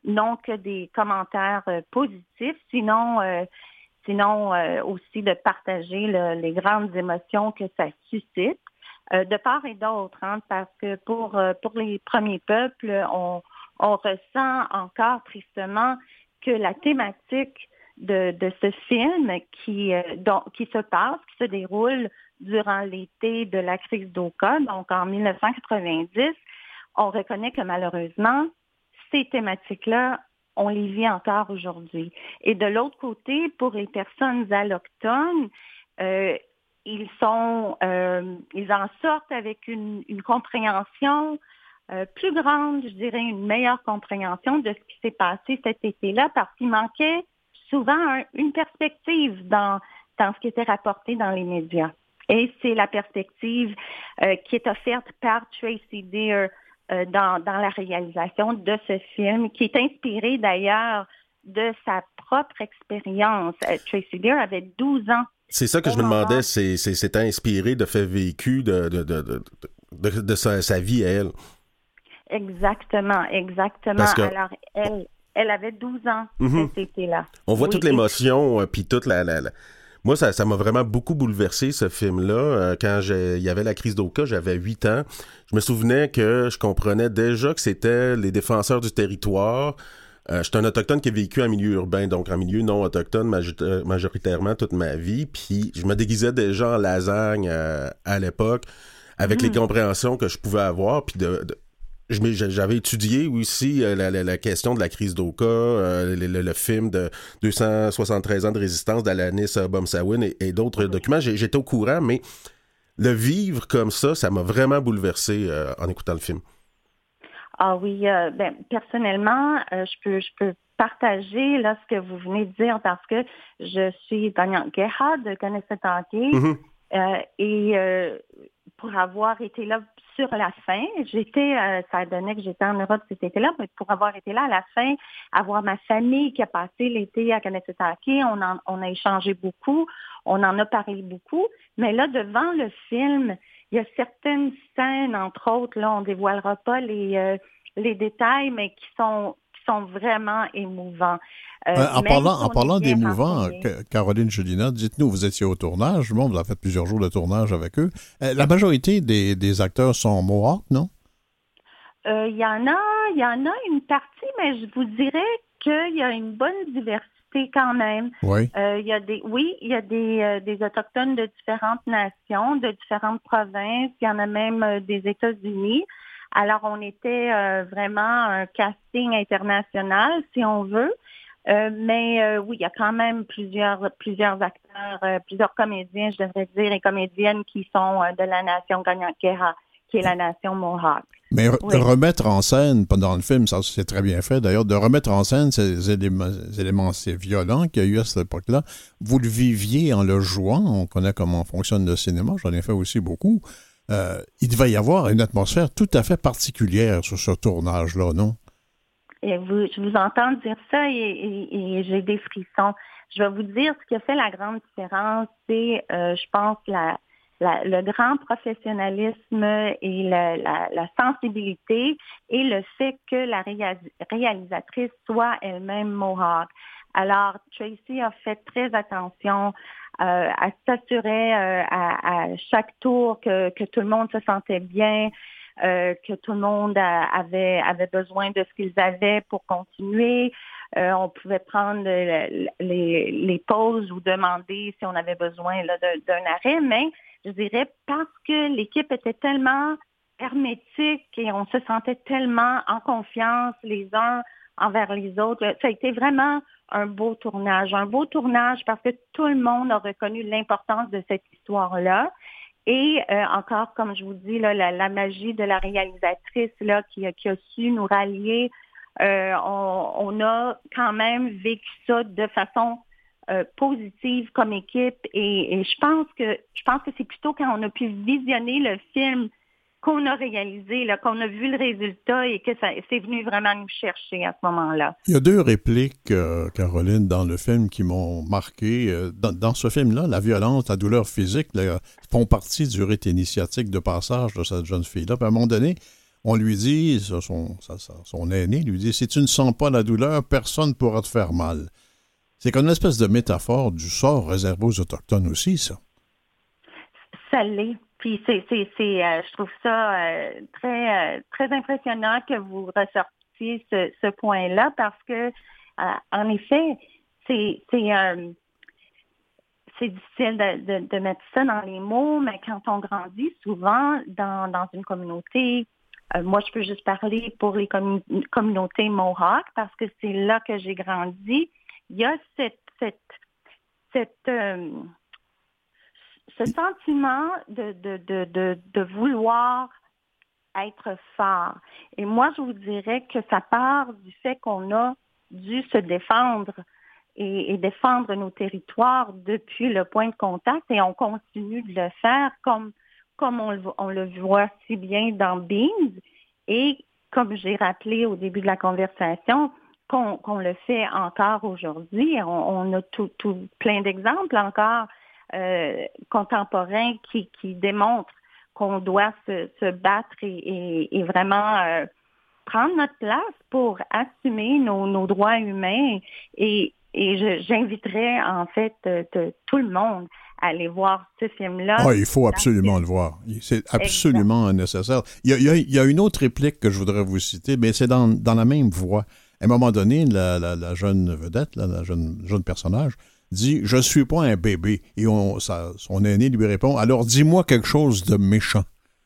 non que des commentaires euh, positifs, sinon, euh, sinon euh, aussi de partager le, les grandes émotions que ça suscite, euh, de part et d'autre, hein, parce que pour, euh, pour les premiers peuples, on, on ressent encore tristement que la thématique de, de ce film qui, euh, dont, qui se passe, qui se déroule durant l'été de la crise d'Oka, donc en dix-neuf cent quatre-vingt-dix, on reconnaît que malheureusement, ces thématiques-là, on les vit encore aujourd'hui. Et de l'autre côté, pour les personnes allochtones, euh, ils sont, euh, ils en sortent avec une, une compréhension euh, plus grande, je dirais une meilleure compréhension de ce qui s'est passé cet été-là, parce qu'il manquait souvent un, une perspective dans, dans ce qui était rapporté dans les médias. Et c'est la perspective euh, qui est offerte par Tracy Deer euh, dans, dans la réalisation de ce film, qui est inspiré d'ailleurs de sa propre expérience. Euh, Tracy Deer avait douze ans. C'est ça que je me demandais, c'est, c'est, c'est inspiré de faits vécus de, de, de, de, de, de sa, sa vie à elle. Exactement, exactement. Parce que... Alors, elle, elle avait douze ans mm-hmm. cet été-là. On voit oui, toute l'émotion, et... puis toute la... la, la... Moi, ça, ça m'a vraiment beaucoup bouleversé, ce film-là. Euh, quand j'ai, il y avait la crise d'Oka, j'avais huit ans. Je me souvenais que je comprenais déjà que c'était les défenseurs du territoire. Euh, j'étais un autochtone qui a vécu en milieu urbain, donc en milieu non autochtone major- majoritairement toute ma vie. Puis je me déguisais déjà en lasagne euh, à l'époque, avec mmh. les compréhensions que je pouvais avoir. Puis de, de j'avais étudié aussi euh, la, la, la question de la crise d'Oka, euh, le, le, le film de deux cent soixante-treize ans de résistance d'Alanis Bomsawin et, et d'autres okay. documents. J'ai, j'étais au courant, mais le vivre comme ça, ça m'a vraiment bouleversé euh, en écoutant le film. Ah oui, euh, ben, personnellement, euh, je peux je peux partager là ce que vous venez de dire parce que je suis gagnante Geha de Kanesatake mm-hmm. euh, et euh, pour avoir été là sur la fin, j'étais, euh, ça donnait que j'étais en Europe cet été-là, mais pour avoir été là à la fin, avoir ma famille qui a passé l'été à Kanesatake, on, en, on a échangé beaucoup, on en a parlé beaucoup, mais là, devant le film, il y a certaines scènes, entre autres, là, on ne dévoilera pas les, euh, les détails, mais qui sont, qui sont vraiment émouvants. Euh, euh, en parlant, en parlant d'émouvants, Caroline Julina, dites-nous, vous étiez au tournage, bon, vous avez fait plusieurs jours de tournage avec eux. Euh, la majorité des, des acteurs sont Mohawks, non? Il euh, y en a, il y en a une partie, mais je vous dirais qu'il y a une bonne diversité quand même. Oui. Euh, il y a des, oui, il y a des, euh, des autochtones de différentes nations, de différentes provinces. Il y en a même euh, des États-Unis. Alors, on était euh, vraiment un casting international, si on veut. Euh, mais euh, oui, il y a quand même plusieurs plusieurs acteurs, euh, plusieurs comédiens, je devrais dire, et comédiennes qui sont euh, de la nation Kanien'kehá:ka, qui est la nation Mohawk. Mais re- oui. de remettre en scène, pendant le film, ça c'est très bien fait d'ailleurs, de remettre en scène ces éléments, ces éléments assez violents qu'il y a eu à cette époque-là, vous le viviez en le jouant, on connaît comment fonctionne le cinéma, j'en ai fait aussi beaucoup. Euh, il devait y avoir une atmosphère tout à fait particulière sur ce tournage-là, non? Et vous, je vous entends dire ça et, et, et j'ai des frissons. Je vais vous dire ce qui a fait la grande différence, c'est, euh, je pense, la, la, le grand professionnalisme et la, la, la sensibilité et le fait que la réa- réalisatrice soit elle-même Mohawk. Alors, Tracy a fait très attention. Euh, elle s'assurait euh, à, à chaque tour que, que tout le monde se sentait bien. Euh, que tout le monde a, avait avait besoin de ce qu'ils avaient pour continuer. Euh, on pouvait prendre le, les, les pauses ou demander si on avait besoin là, de, d'un arrêt, mais je dirais parce que l'équipe était tellement hermétique et on se sentait tellement en confiance les uns envers les autres. Ça a été vraiment un beau tournage, un beau tournage parce que tout le monde a reconnu l'importance de cette histoire-là. Et euh, encore, comme je vous dis, là, la, la magie de la réalisatrice là, qui, qui a su nous rallier, euh, on, on a quand même vécu ça de façon euh, positive comme équipe. Et, et je pense que je pense que c'est plutôt quand on a pu visionner le film qu'on a réalisé, là, qu'on a vu le résultat et que ça c'est venu vraiment nous chercher à ce moment-là. Il y a deux répliques, euh, Caroline, dans le film qui m'ont marqué. Euh, dans, dans ce film-là, la violence, la douleur physique là, font partie du rite initiatique de passage de cette jeune fille-là. Puis à un moment donné, On lui dit, son, son, son aîné lui dit, si tu ne sens pas la douleur, personne ne pourra te faire mal. C'est comme une espèce de métaphore du sort réservé aux Autochtones aussi, ça. Ça l'est. Puis c'est, c'est, c'est euh, je trouve ça euh, très, euh, très impressionnant que vous ressortiez ce, ce point-là parce que, euh, en effet, c'est, c'est, euh, c'est difficile de, de, de mettre ça dans les mots, mais quand on grandit souvent dans, dans une communauté, euh, moi je peux juste parler pour les commun- communautés Mohawk parce que c'est là que j'ai grandi. Il y a cette, cette, cette euh, ce sentiment de, de, de, de, de vouloir être fort. Et moi, je vous dirais que ça part du fait qu'on a dû se défendre et, et défendre nos territoires depuis le point de contact et on continue de le faire comme, comme on, le, on le voit si bien dans Beans et comme j'ai rappelé au début de la conversation, qu'on, qu'on le fait encore aujourd'hui. On, on a tout, tout plein d'exemples encore euh, contemporains qui, qui démontrent qu'on doit se, se battre et, et, et vraiment euh, prendre notre place pour assumer nos, nos droits humains. Et, et je, j'inviterais en fait de, de, tout le monde à aller voir ce film-là. Ah, il faut absolument le voir. C'est absolument exact. Nécessaire. Il y, a, il, y a, il y a une autre réplique que je voudrais vous citer, mais c'est dans, dans la même voie. À un moment donné, la, la, la jeune vedette, la, la jeune, jeune personnage, dit « Je ne suis pas un bébé ». Et on, ça, son aîné lui répond « Alors dis-moi quelque chose de méchant ».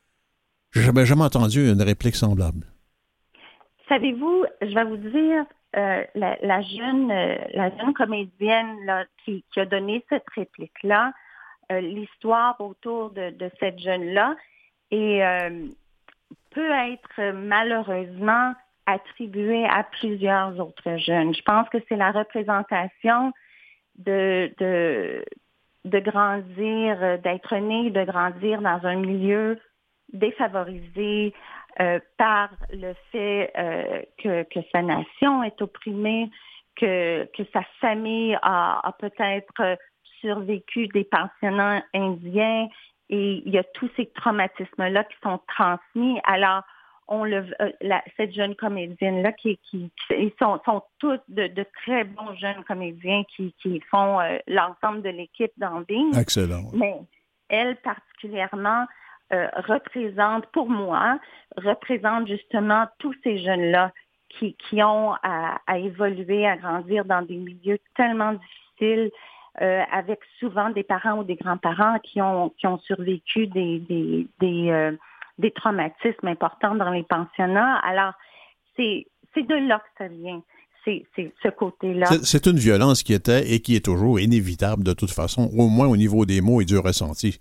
Je n'avais jamais entendu une réplique semblable. Savez-vous, je vais vous dire, euh, la, la, jeune, euh, la jeune comédienne là, qui, qui a donné cette réplique-là, euh, l'histoire autour de, de cette jeune-là, et euh, peut être malheureusement attribuée à plusieurs autres jeunes. Je pense que c'est la représentation de, de, de grandir, d'être né, de grandir dans un milieu défavorisé euh, par le fait euh, que, que sa nation est opprimée, que, que sa famille a, a peut-être survécu des pensionnats indiens et il y a tous ces traumatismes-là qui sont transmis. Alors, on le, euh, la, cette jeune comédienne-là, qui, qui, qui ils sont, sont tous de, de très bons jeunes comédiens qui, qui font euh, l'ensemble de l'équipe dans Beans. Excellent. Mais elle, particulièrement, euh, représente, pour moi, représente justement tous ces jeunes-là qui, qui ont à, à évoluer, à grandir dans des milieux tellement difficiles, euh, avec souvent des parents ou des grands-parents qui ont, qui ont survécu des... des, des euh, des traumatismes importants dans les pensionnats. Alors, c'est, c'est de là que ça vient, c'est, c'est ce côté-là. C'est, c'est une violence qui était et qui est toujours inévitable de toute façon, au moins au niveau des mots et du ressenti.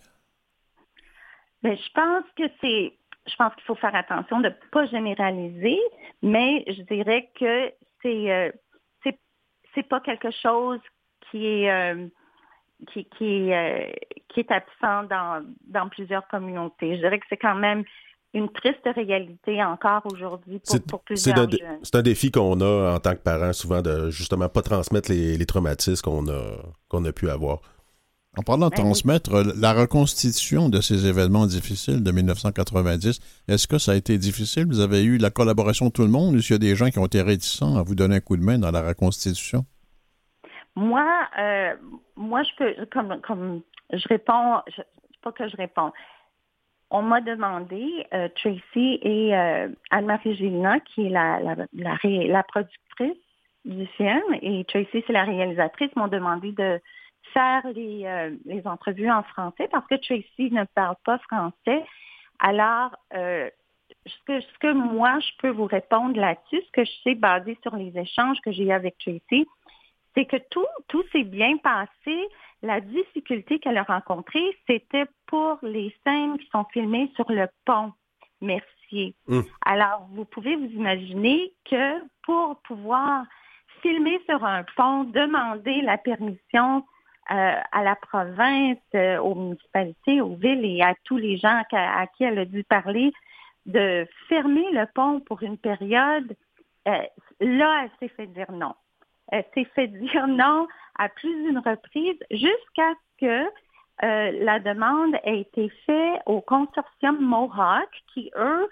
Bien, je pense que c'est... Je pense qu'il faut faire attention de ne pas généraliser, mais je dirais que c'est, euh, c'est, c'est pas quelque chose qui est... Euh, Qui, qui, euh, qui est absent dans, dans plusieurs communautés. Je dirais que c'est quand même une triste réalité encore aujourd'hui pour, pour plusieurs c'est jeunes. C'est un défi qu'on a en tant que parents, souvent, de justement pas transmettre les, les traumatismes qu'on a, qu'on a pu avoir. En parlant de transmettre, la reconstitution de ces événements difficiles de dix-neuf cent quatre-vingt-dix, est-ce que ça a été difficile? Vous avez eu la collaboration de tout le monde? Est-ce qu'il y a des gens qui ont été réticents à vous donner un coup de main dans la reconstitution? Moi, euh, moi, je peux, comme, comme je réponds, je, pas que je réponds. On m'a demandé, euh, Tracy et euh, Anne-Marie Gélina, qui est la, la, la, ré, la productrice du film, et Tracy, c'est la réalisatrice, m'ont demandé de faire les, euh, les entrevues en français parce que Tracy ne parle pas français. Alors, euh, ce que, ce que moi, je peux vous répondre là-dessus, ce que je sais basé sur les échanges que j'ai eu avec Tracy, c'est que tout, tout s'est bien passé. La difficulté qu'elle a rencontrée, c'était pour les scènes qui sont filmées sur le pont Mercier. Mmh. Alors, vous pouvez vous imaginer que pour pouvoir filmer sur un pont, demander la permission euh, à la province, euh, aux municipalités, aux villes et à tous les gens à, à qui elle a dû parler, de fermer le pont pour une période, euh, là, elle s'est fait dire non. Elle s'est fait dire non à plus d'une reprise jusqu'à ce que euh, la demande ait été faite au consortium Mohawk qui, eux,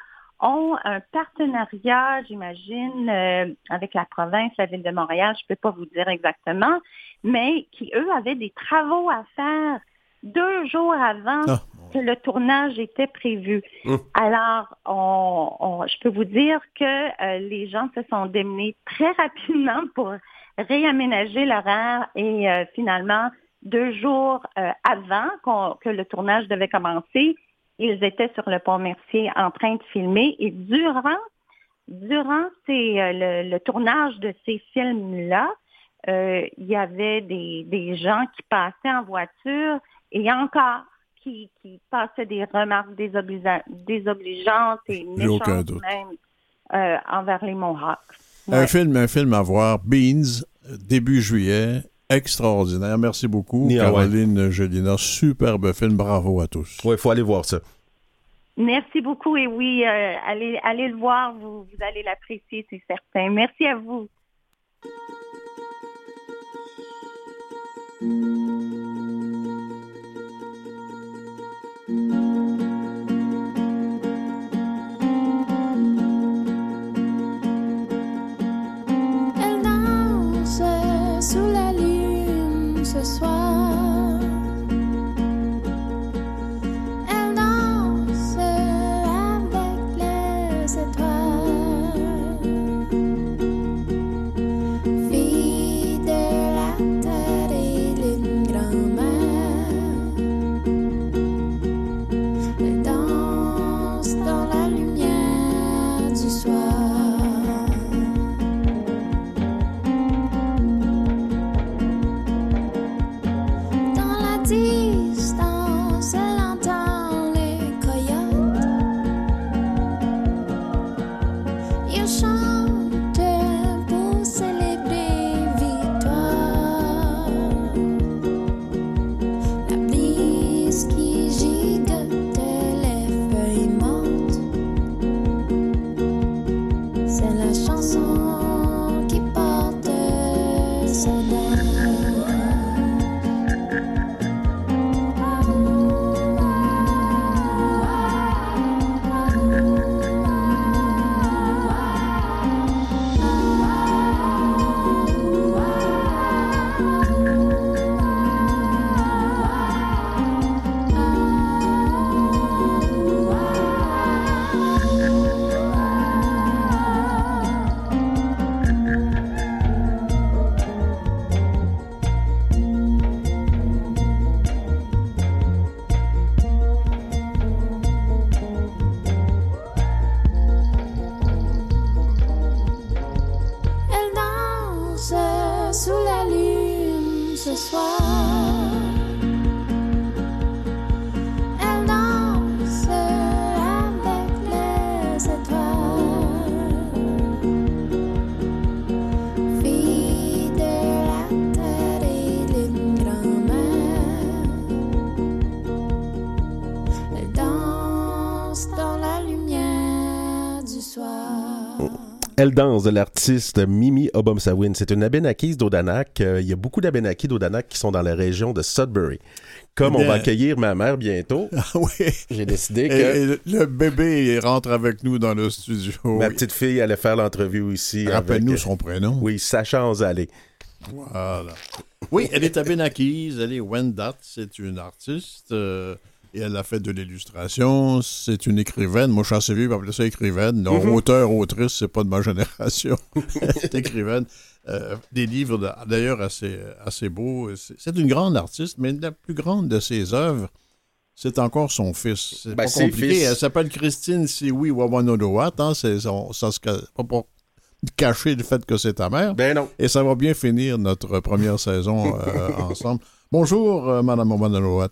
ont un partenariat, j'imagine, euh, avec la province, la ville de Montréal, je ne peux pas vous dire exactement, mais qui, eux, avaient des travaux à faire deux jours avant ah. que le tournage était prévu. Mmh. Alors, on, on, je peux vous dire que euh, les gens se sont démenés très rapidement pour réaménager l'horaire et euh, finalement, deux jours euh, avant qu'on, que le tournage devait commencer, ils étaient sur le pont Mercier en train de filmer et durant, durant ces, euh, le, le tournage de ces films-là, euh, il y avait des, des gens qui passaient en voiture et encore qui, qui passaient des remarques désobligea- désobligeantes et méchantes même euh, envers les Mohawks. Ouais. Un film, un film à voir, Beans, début juillet, extraordinaire. Merci beaucoup, Nia, Caroline ouais. Gelina. Superbe film, bravo à tous. Oui, il faut aller voir ça. Merci beaucoup et oui, euh, allez, allez le voir, vous, vous allez l'apprécier, c'est certain. Merci à vous. Elle danse sous la lune ce soir. Elle danse avec les étoiles. Fille de la terre et d'une grand-mère. Elle danse dans la lumière du soir. Distance, elle entend les coyotes. Ils chantent pour célébrer victoire. La brise qui gigote les feuilles mortes. C'est la chanson qui porte sa danse. Elle danse de l'artiste Mimi Obomsawin. C'est une Abénakise d'Odanak. Euh, il y a beaucoup d'Abénakis d'Odanak qui sont dans la région de Sudbury. Comme Bien, on va accueillir ma mère bientôt, oui. j'ai décidé que... Et, et le bébé rentre avec nous dans le studio. Ma petite fille allait faire l'entrevue ici. Rappelle-nous avec, son prénom. Oui, Sacha Anzalé. Voilà. Oui, elle est Abénakise, elle est Wendat, c'est une artiste... Euh... Et elle a fait de l'illustration. C'est une écrivaine. Moi, je suis assez vieux pour appeler ça écrivaine. Non, mm-hmm. Auteur, autrice, c'est pas de ma génération. C'est écrivaine. Euh, des livres, d'ailleurs, assez, assez beaux. C'est, c'est une grande artiste, mais la plus grande de ses œuvres, c'est encore son fils. C'est ben, pas compliqué. Fils. Elle s'appelle Christine Siwi Wawanodowat. Hein, c'est son, ça se pas pour cacher le fait que c'est ta mère. Ben non. Et ça va bien finir notre première saison euh, ensemble. Bonjour, euh, Madame Wawanodowat.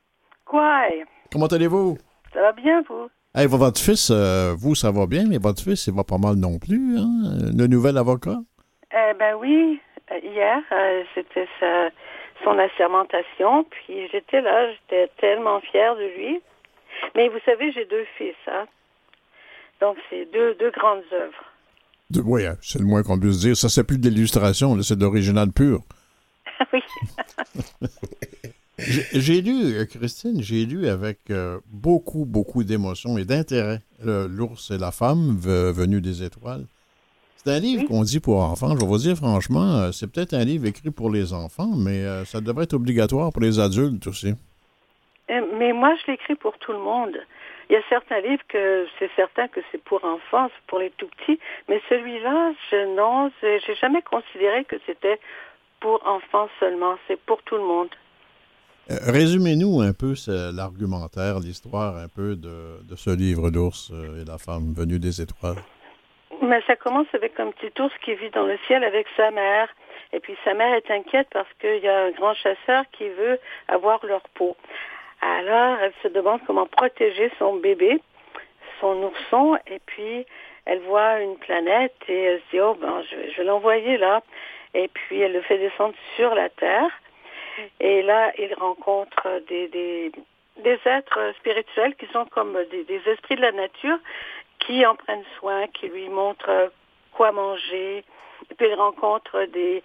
Quoi? Comment allez-vous? Ça va bien, vous? Hey, votre fils, euh, vous, ça va bien, mais votre fils, il va pas mal non plus, hein? Le nouvel avocat? Euh, ben oui, hier, euh, c'était sa, son assermentation, puis j'étais là, j'étais tellement fière de lui. Mais vous savez, j'ai deux fils, hein? Donc, c'est deux, deux grandes œuvres. De, oui, c'est le moins qu'on puisse dire. Ça, c'est plus de l'illustration, là, c'est de l'original pur. Oui. J'ai, j'ai lu, Christine, j'ai lu avec euh, beaucoup, beaucoup d'émotion et d'intérêt le, L'ours et la femme ve- venue des étoiles. C'est un livre oui. qu'on dit pour enfants. Je vais vous dire franchement, euh, c'est peut-être un livre écrit pour les enfants, mais euh, ça devrait être obligatoire pour les adultes aussi. Mais moi, je l'écris pour tout le monde. Il y a certains livres que c'est certain que c'est pour enfants, c'est pour les tout petits, mais celui-là, je non, j'ai jamais considéré que c'était pour enfants seulement. C'est pour tout le monde. Euh, résumez-nous un peu ce, l'argumentaire, l'histoire un peu de, de ce livre d'ours euh, et la femme venue des étoiles. Mais ça commence avec un petit ours qui vit dans le ciel avec sa mère. Et puis sa mère est inquiète parce qu'il y a un grand chasseur qui veut avoir leur peau. Alors, elle se demande comment protéger son bébé, son ourson, et puis elle voit une planète et elle se dit, oh ben, je, je vais l'envoyer là. Et puis elle le fait descendre sur la Terre. Et là, il rencontre des, des, des êtres spirituels qui sont comme des, des esprits de la nature qui en prennent soin, qui lui montrent quoi manger. Et puis il rencontre des,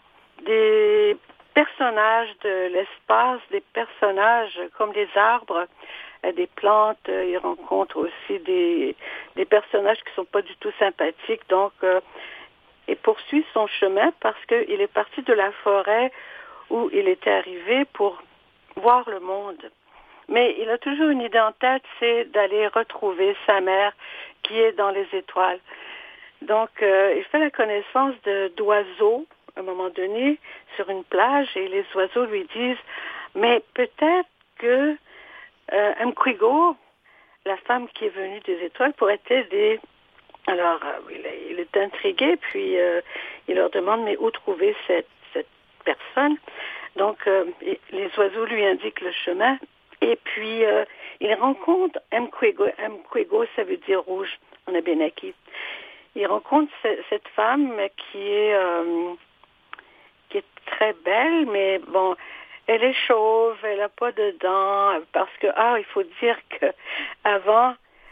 des personnages de l'espace, des personnages comme des arbres, des plantes. Il rencontre aussi des, des personnages qui ne sont pas du tout sympathiques. Donc, euh, il poursuit son chemin parce qu'il est parti de la forêt où il était arrivé pour voir le monde. Mais il a toujours une idée en tête, c'est d'aller retrouver sa mère qui est dans les étoiles. Donc, euh, il fait la connaissance de, d'oiseaux à un moment donné sur une plage et les oiseaux lui disent « Mais peut-être que euh, Mkwigo, la femme qui est venue des étoiles, pourrait t'aider. » Alors, euh, il, est, il est intrigué, puis euh, il leur demande « Mais où trouver cette, cette personne ?» Donc, euh, les oiseaux lui indiquent le chemin. Et puis, euh, il rencontre Mkwigo. Mkwigo, ça veut dire rouge en Abénaki. Il rencontre ce, cette femme qui est, euh, qui est très belle, mais bon, elle est chauve, elle n'a pas de dents, parce que, ah, il faut dire qu'avant,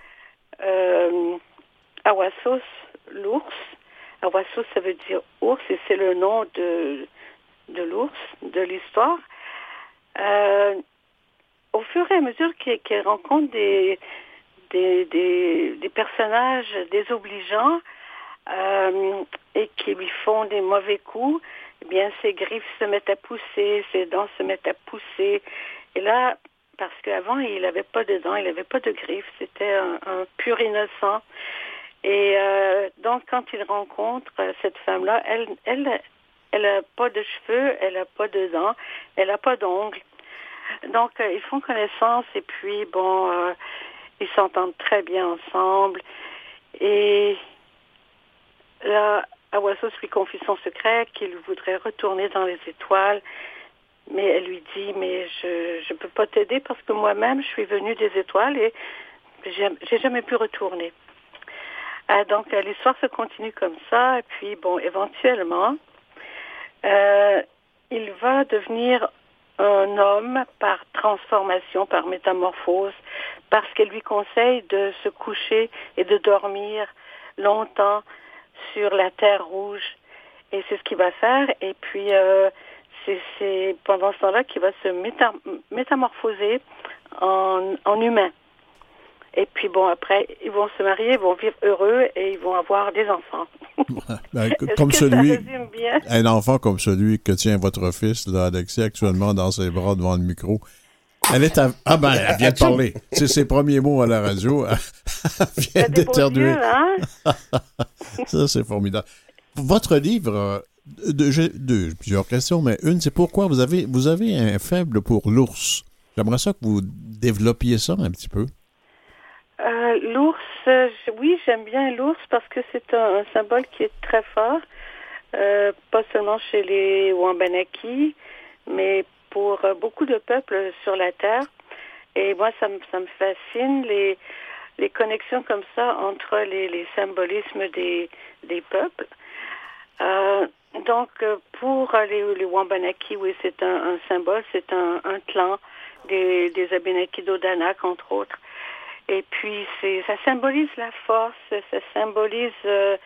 euh, Awassos, l'ours, Awassos, ça veut dire ours, et c'est le nom de, de l'ours, de l'histoire. Euh, au fur et à mesure qu'il, qu'il rencontre des, des, des, des personnages désobligeants euh, et qui lui font des mauvais coups, eh bien, ses griffes se mettent à pousser, ses dents se mettent à pousser. Et là, parce qu'avant, il n'avait pas de dents, il n'avait pas de griffes, c'était un, un pur innocent. Et euh, donc, quand il rencontre cette femme-là, elle, elle, elle n'a pas de cheveux, elle n'a pas de dents, elle n'a pas d'ongles. Donc, euh, ils font connaissance et puis, bon, euh, ils s'entendent très bien ensemble. Et là, Awassos lui confie son secret, qu'il voudrait retourner dans les étoiles. Mais elle lui dit, mais je ne peux pas t'aider parce que moi-même, je suis venue des étoiles et j'ai, j'ai jamais pu retourner. Euh, donc, euh, l'histoire se continue comme ça. Et puis, bon, éventuellement, euh, il va devenir un homme par transformation, par métamorphose, parce qu'elle lui conseille de se coucher et de dormir longtemps sur la terre rouge. Et c'est ce qu'il va faire. Et puis, euh, c'est, c'est pendant ce temps-là qu'il va se métam- métamorphoser en, en humain. Et puis, bon, après, ils vont se marier, ils vont vivre heureux et ils vont avoir des enfants. Ben, comme celui, un enfant comme celui que tient votre fils, là, Alexis, actuellement dans ses bras devant le micro. Elle est à... Ah ben, elle vient de parler. C'est ses premiers mots à la radio. Elle vient d'éternuer. Yeux, hein? Ça, c'est formidable. Votre livre, deux, deux, plusieurs questions, mais une, c'est pourquoi vous avez, vous avez un faible pour l'ours. J'aimerais ça que vous développiez ça un petit peu. Euh, l'ours, euh, oui, j'aime bien l'ours parce que c'est un, un symbole qui est très fort, euh, pas seulement chez les Wabanaki, mais pour euh, beaucoup de peuples sur la Terre. Et moi, ça me, ça me fascine, les, les connexions comme ça entre les, les symbolismes des, des peuples. Euh, donc, pour les, les Wabanaki, oui, c'est un, un symbole, c'est un, un clan des, des Abénaki d'Odanak, entre autres. Et puis, c'est, ça symbolise la force, ça symbolise euh,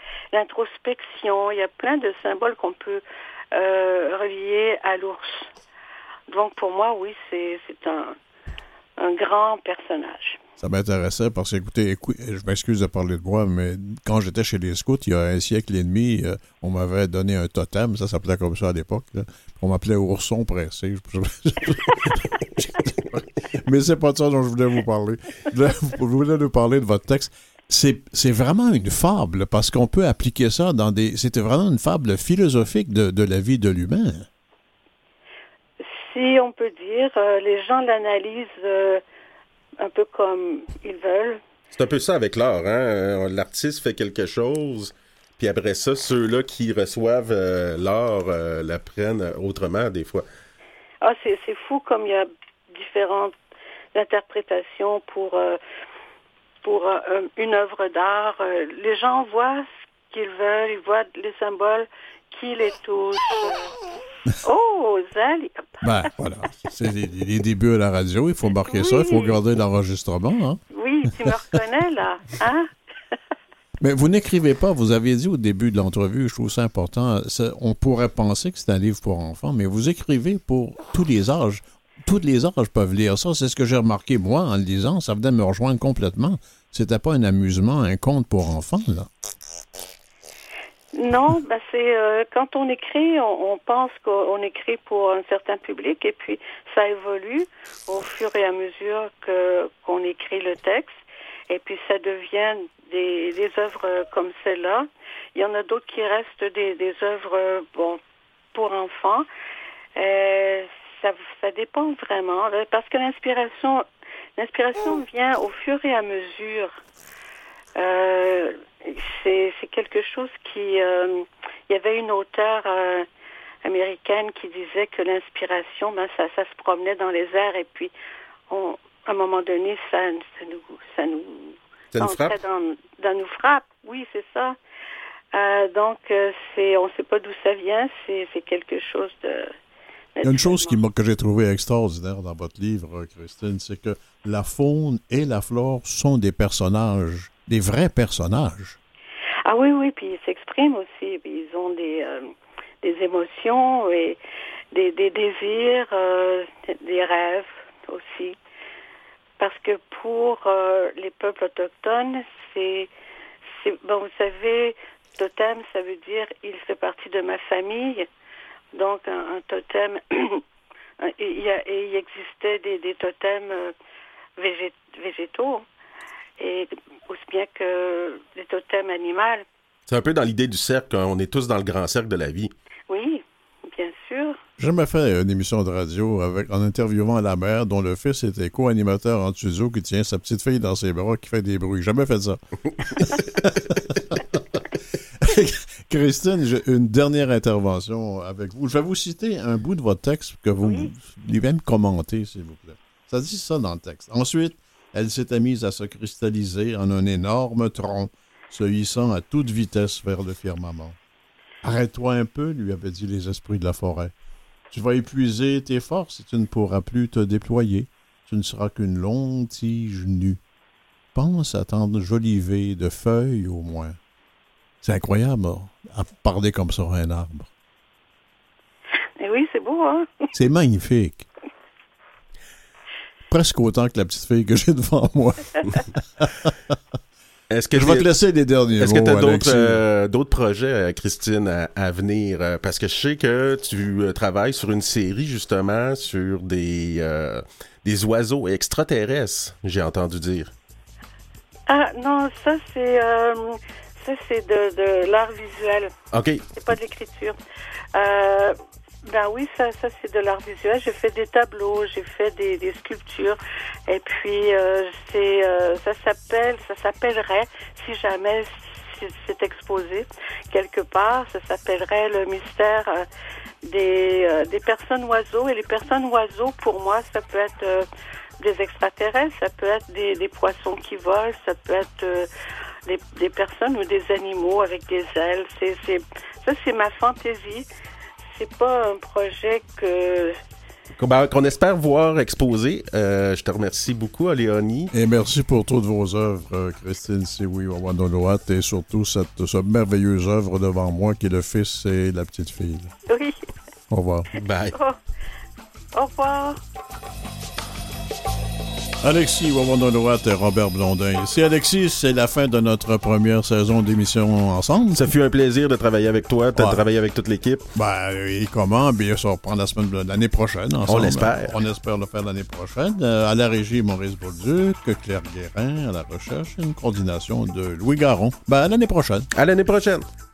l'introspection. Il y a plein de symboles qu'on peut euh, relier à l'ours. donc pour moi, oui, c'est, c'est un, un grand personnage. Ça m'intéressait parce que, écoutez, écoute, je m'excuse de parler de moi, mais quand j'étais chez les scouts, il y a un siècle et demi, euh, on m'avait donné un totem, ça s'appelait comme ça à l'époque, là. On m'appelait ourson pressé. Mais c'est pas de ça dont je voulais vous parler. Je voulais nous parler de votre texte. C'est, c'est vraiment une fable, parce qu'on peut appliquer ça dans des... C'était vraiment une fable philosophique de, de la vie de l'humain. Si on peut dire, euh, les gens l'analysent euh, un peu comme ils veulent. C'est un peu ça avec l'art, hein? L'artiste fait quelque chose, puis après ça, ceux-là qui reçoivent euh, l'art euh, l'apprennent autrement, des fois. Ah, c'est, c'est fou comme il y a différentes interprétations pour, euh, pour euh, une œuvre d'art. Euh, les gens voient ce qu'ils veulent, ils voient les symboles qui les touchent. Euh, oh, Zali! Ben, voilà. C'est les, les débuts à la radio, il faut marquer oui. ça, il faut garder l'enregistrement. Hein? Oui, tu me reconnais, là. Hein? Mais vous n'écrivez pas, vous aviez dit au début de l'entrevue, je trouve ça important, ça, on pourrait penser que c'est un livre pour enfants, mais vous écrivez pour tous les âges. Tous les âges peuvent lire ça. C'est ce que j'ai remarqué, moi, en le lisant. Ça venait me rejoindre complètement. C'était pas un amusement, un conte pour enfants, là. Non, ben c'est euh, quand on écrit, on, on pense qu'on écrit pour un certain public et puis ça évolue au fur et à mesure que qu'on écrit le texte et puis ça devient des, des œuvres comme celle-là. Il y en a d'autres qui restent des, des œuvres bon pour enfants. Euh, ça, ça dépend vraiment là, parce que l'inspiration, l'inspiration vient au fur et à mesure. Euh, c'est, c'est quelque chose qui... Euh, il y avait une auteure euh, américaine qui disait que l'inspiration, ben, ça, ça se promenait dans les airs et puis on, à un moment donné, ça, ça nous... Ça nous, ça nous frappe? Dans, dans nous frappe, oui, c'est ça. Euh, donc, euh, c'est, on ne sait pas d'où ça vient, c'est, c'est quelque chose de... Il y a une chose qui m'a, que j'ai trouvée extraordinaire dans votre livre, Christine, c'est que la faune et la flore sont des personnages, des vrais personnages. Ah oui, oui, puis ils s'expriment aussi, puis ils ont des, euh, des émotions et des, des désirs, euh, des rêves aussi. Parce que pour euh, les peuples autochtones, c'est, c'est... Bon, vous savez, totem, ça veut dire « il fait partie de ma famille ». Donc, un, un totem, il, y a, il existait des, des totems euh, végé, végétaux, et aussi bien que des totems animaux. C'est un peu dans l'idée du cercle, hein? On est tous dans le grand cercle de la vie. Oui, bien sûr. J'ai jamais fait une émission de radio avec, en interviewant la mère dont le fils était co-animateur en studio qui tient sa petite fille dans ses bras qui fait des bruits. J'ai jamais fait ça. Christine, j'ai une dernière intervention avec vous. Je vais vous citer un bout de votre texte que vous oui. lui-même commentez, s'il vous plaît. Ça dit ça dans le texte. Ensuite, elle s'était mise à se cristalliser en un énorme tronc, se hissant à toute vitesse vers le firmament. « Arrête-toi un peu, lui avaient dit les esprits de la forêt. Tu vas épuiser tes forces et tu ne pourras plus te déployer. Tu ne seras qu'une longue tige nue. Pense à t'enjoliver de feuilles au moins. » C'est incroyable, à parler comme ça à un arbre. Et oui, c'est beau, hein? C'est magnifique. Presque autant que la petite fille que j'ai devant moi. Est-ce que je vais te laisser les derniers Est-ce mots, que tu as d'autres, euh, d'autres projets, Christine, à, à venir? Parce que je sais que tu euh, travailles sur une série, justement, sur des, euh, des oiseaux extraterrestres, j'ai entendu dire. Ah, non, ça, c'est... Euh... Ça, c'est de, de l'art visuel. OK. C'est pas de l'écriture. Euh, ben oui, ça, ça c'est de l'art visuel. J'ai fait des tableaux, j'ai fait des, des sculptures. Et puis, euh, c'est, euh, ça s'appelle, ça s'appellerait, si jamais c'est exposé quelque part, ça s'appellerait le mystère euh, des, euh, des personnes oiseaux. Et les personnes oiseaux, pour moi, ça peut être euh, des extraterrestres, ça peut être des, des poissons qui volent, ça peut être... Euh, Des, des personnes ou des animaux avec des ailes. C'est, c'est, ça, c'est ma fantaisie. C'est pas un projet que... Ben, qu'on espère voir exposé. Euh, je te remercie beaucoup, Léonie. Et merci pour toutes vos œuvres, Christine Sioui-Wawa-Nonoat, et surtout cette, cette merveilleuse œuvre devant moi qui est le fils et la petite fille. Oui. Au revoir. Bye. Oh. Au revoir. Alexis Wawon-Alouette et Robert Blondin. Ici, Alexis, c'est la fin de notre première saison d'émission ensemble. Ça fut un plaisir de travailler avec toi. Tu as ouais. travaillé avec toute l'équipe. Ben, et comment? Bien sûr, on reprend la semaine de l'année prochaine. Ensemble. On l'espère. On espère le faire l'année prochaine. Euh, à la régie, Maurice Bolduc, Claire Guérin, à la recherche, une coordination de Louis Garon. Ben, à l'année prochaine. À l'année prochaine.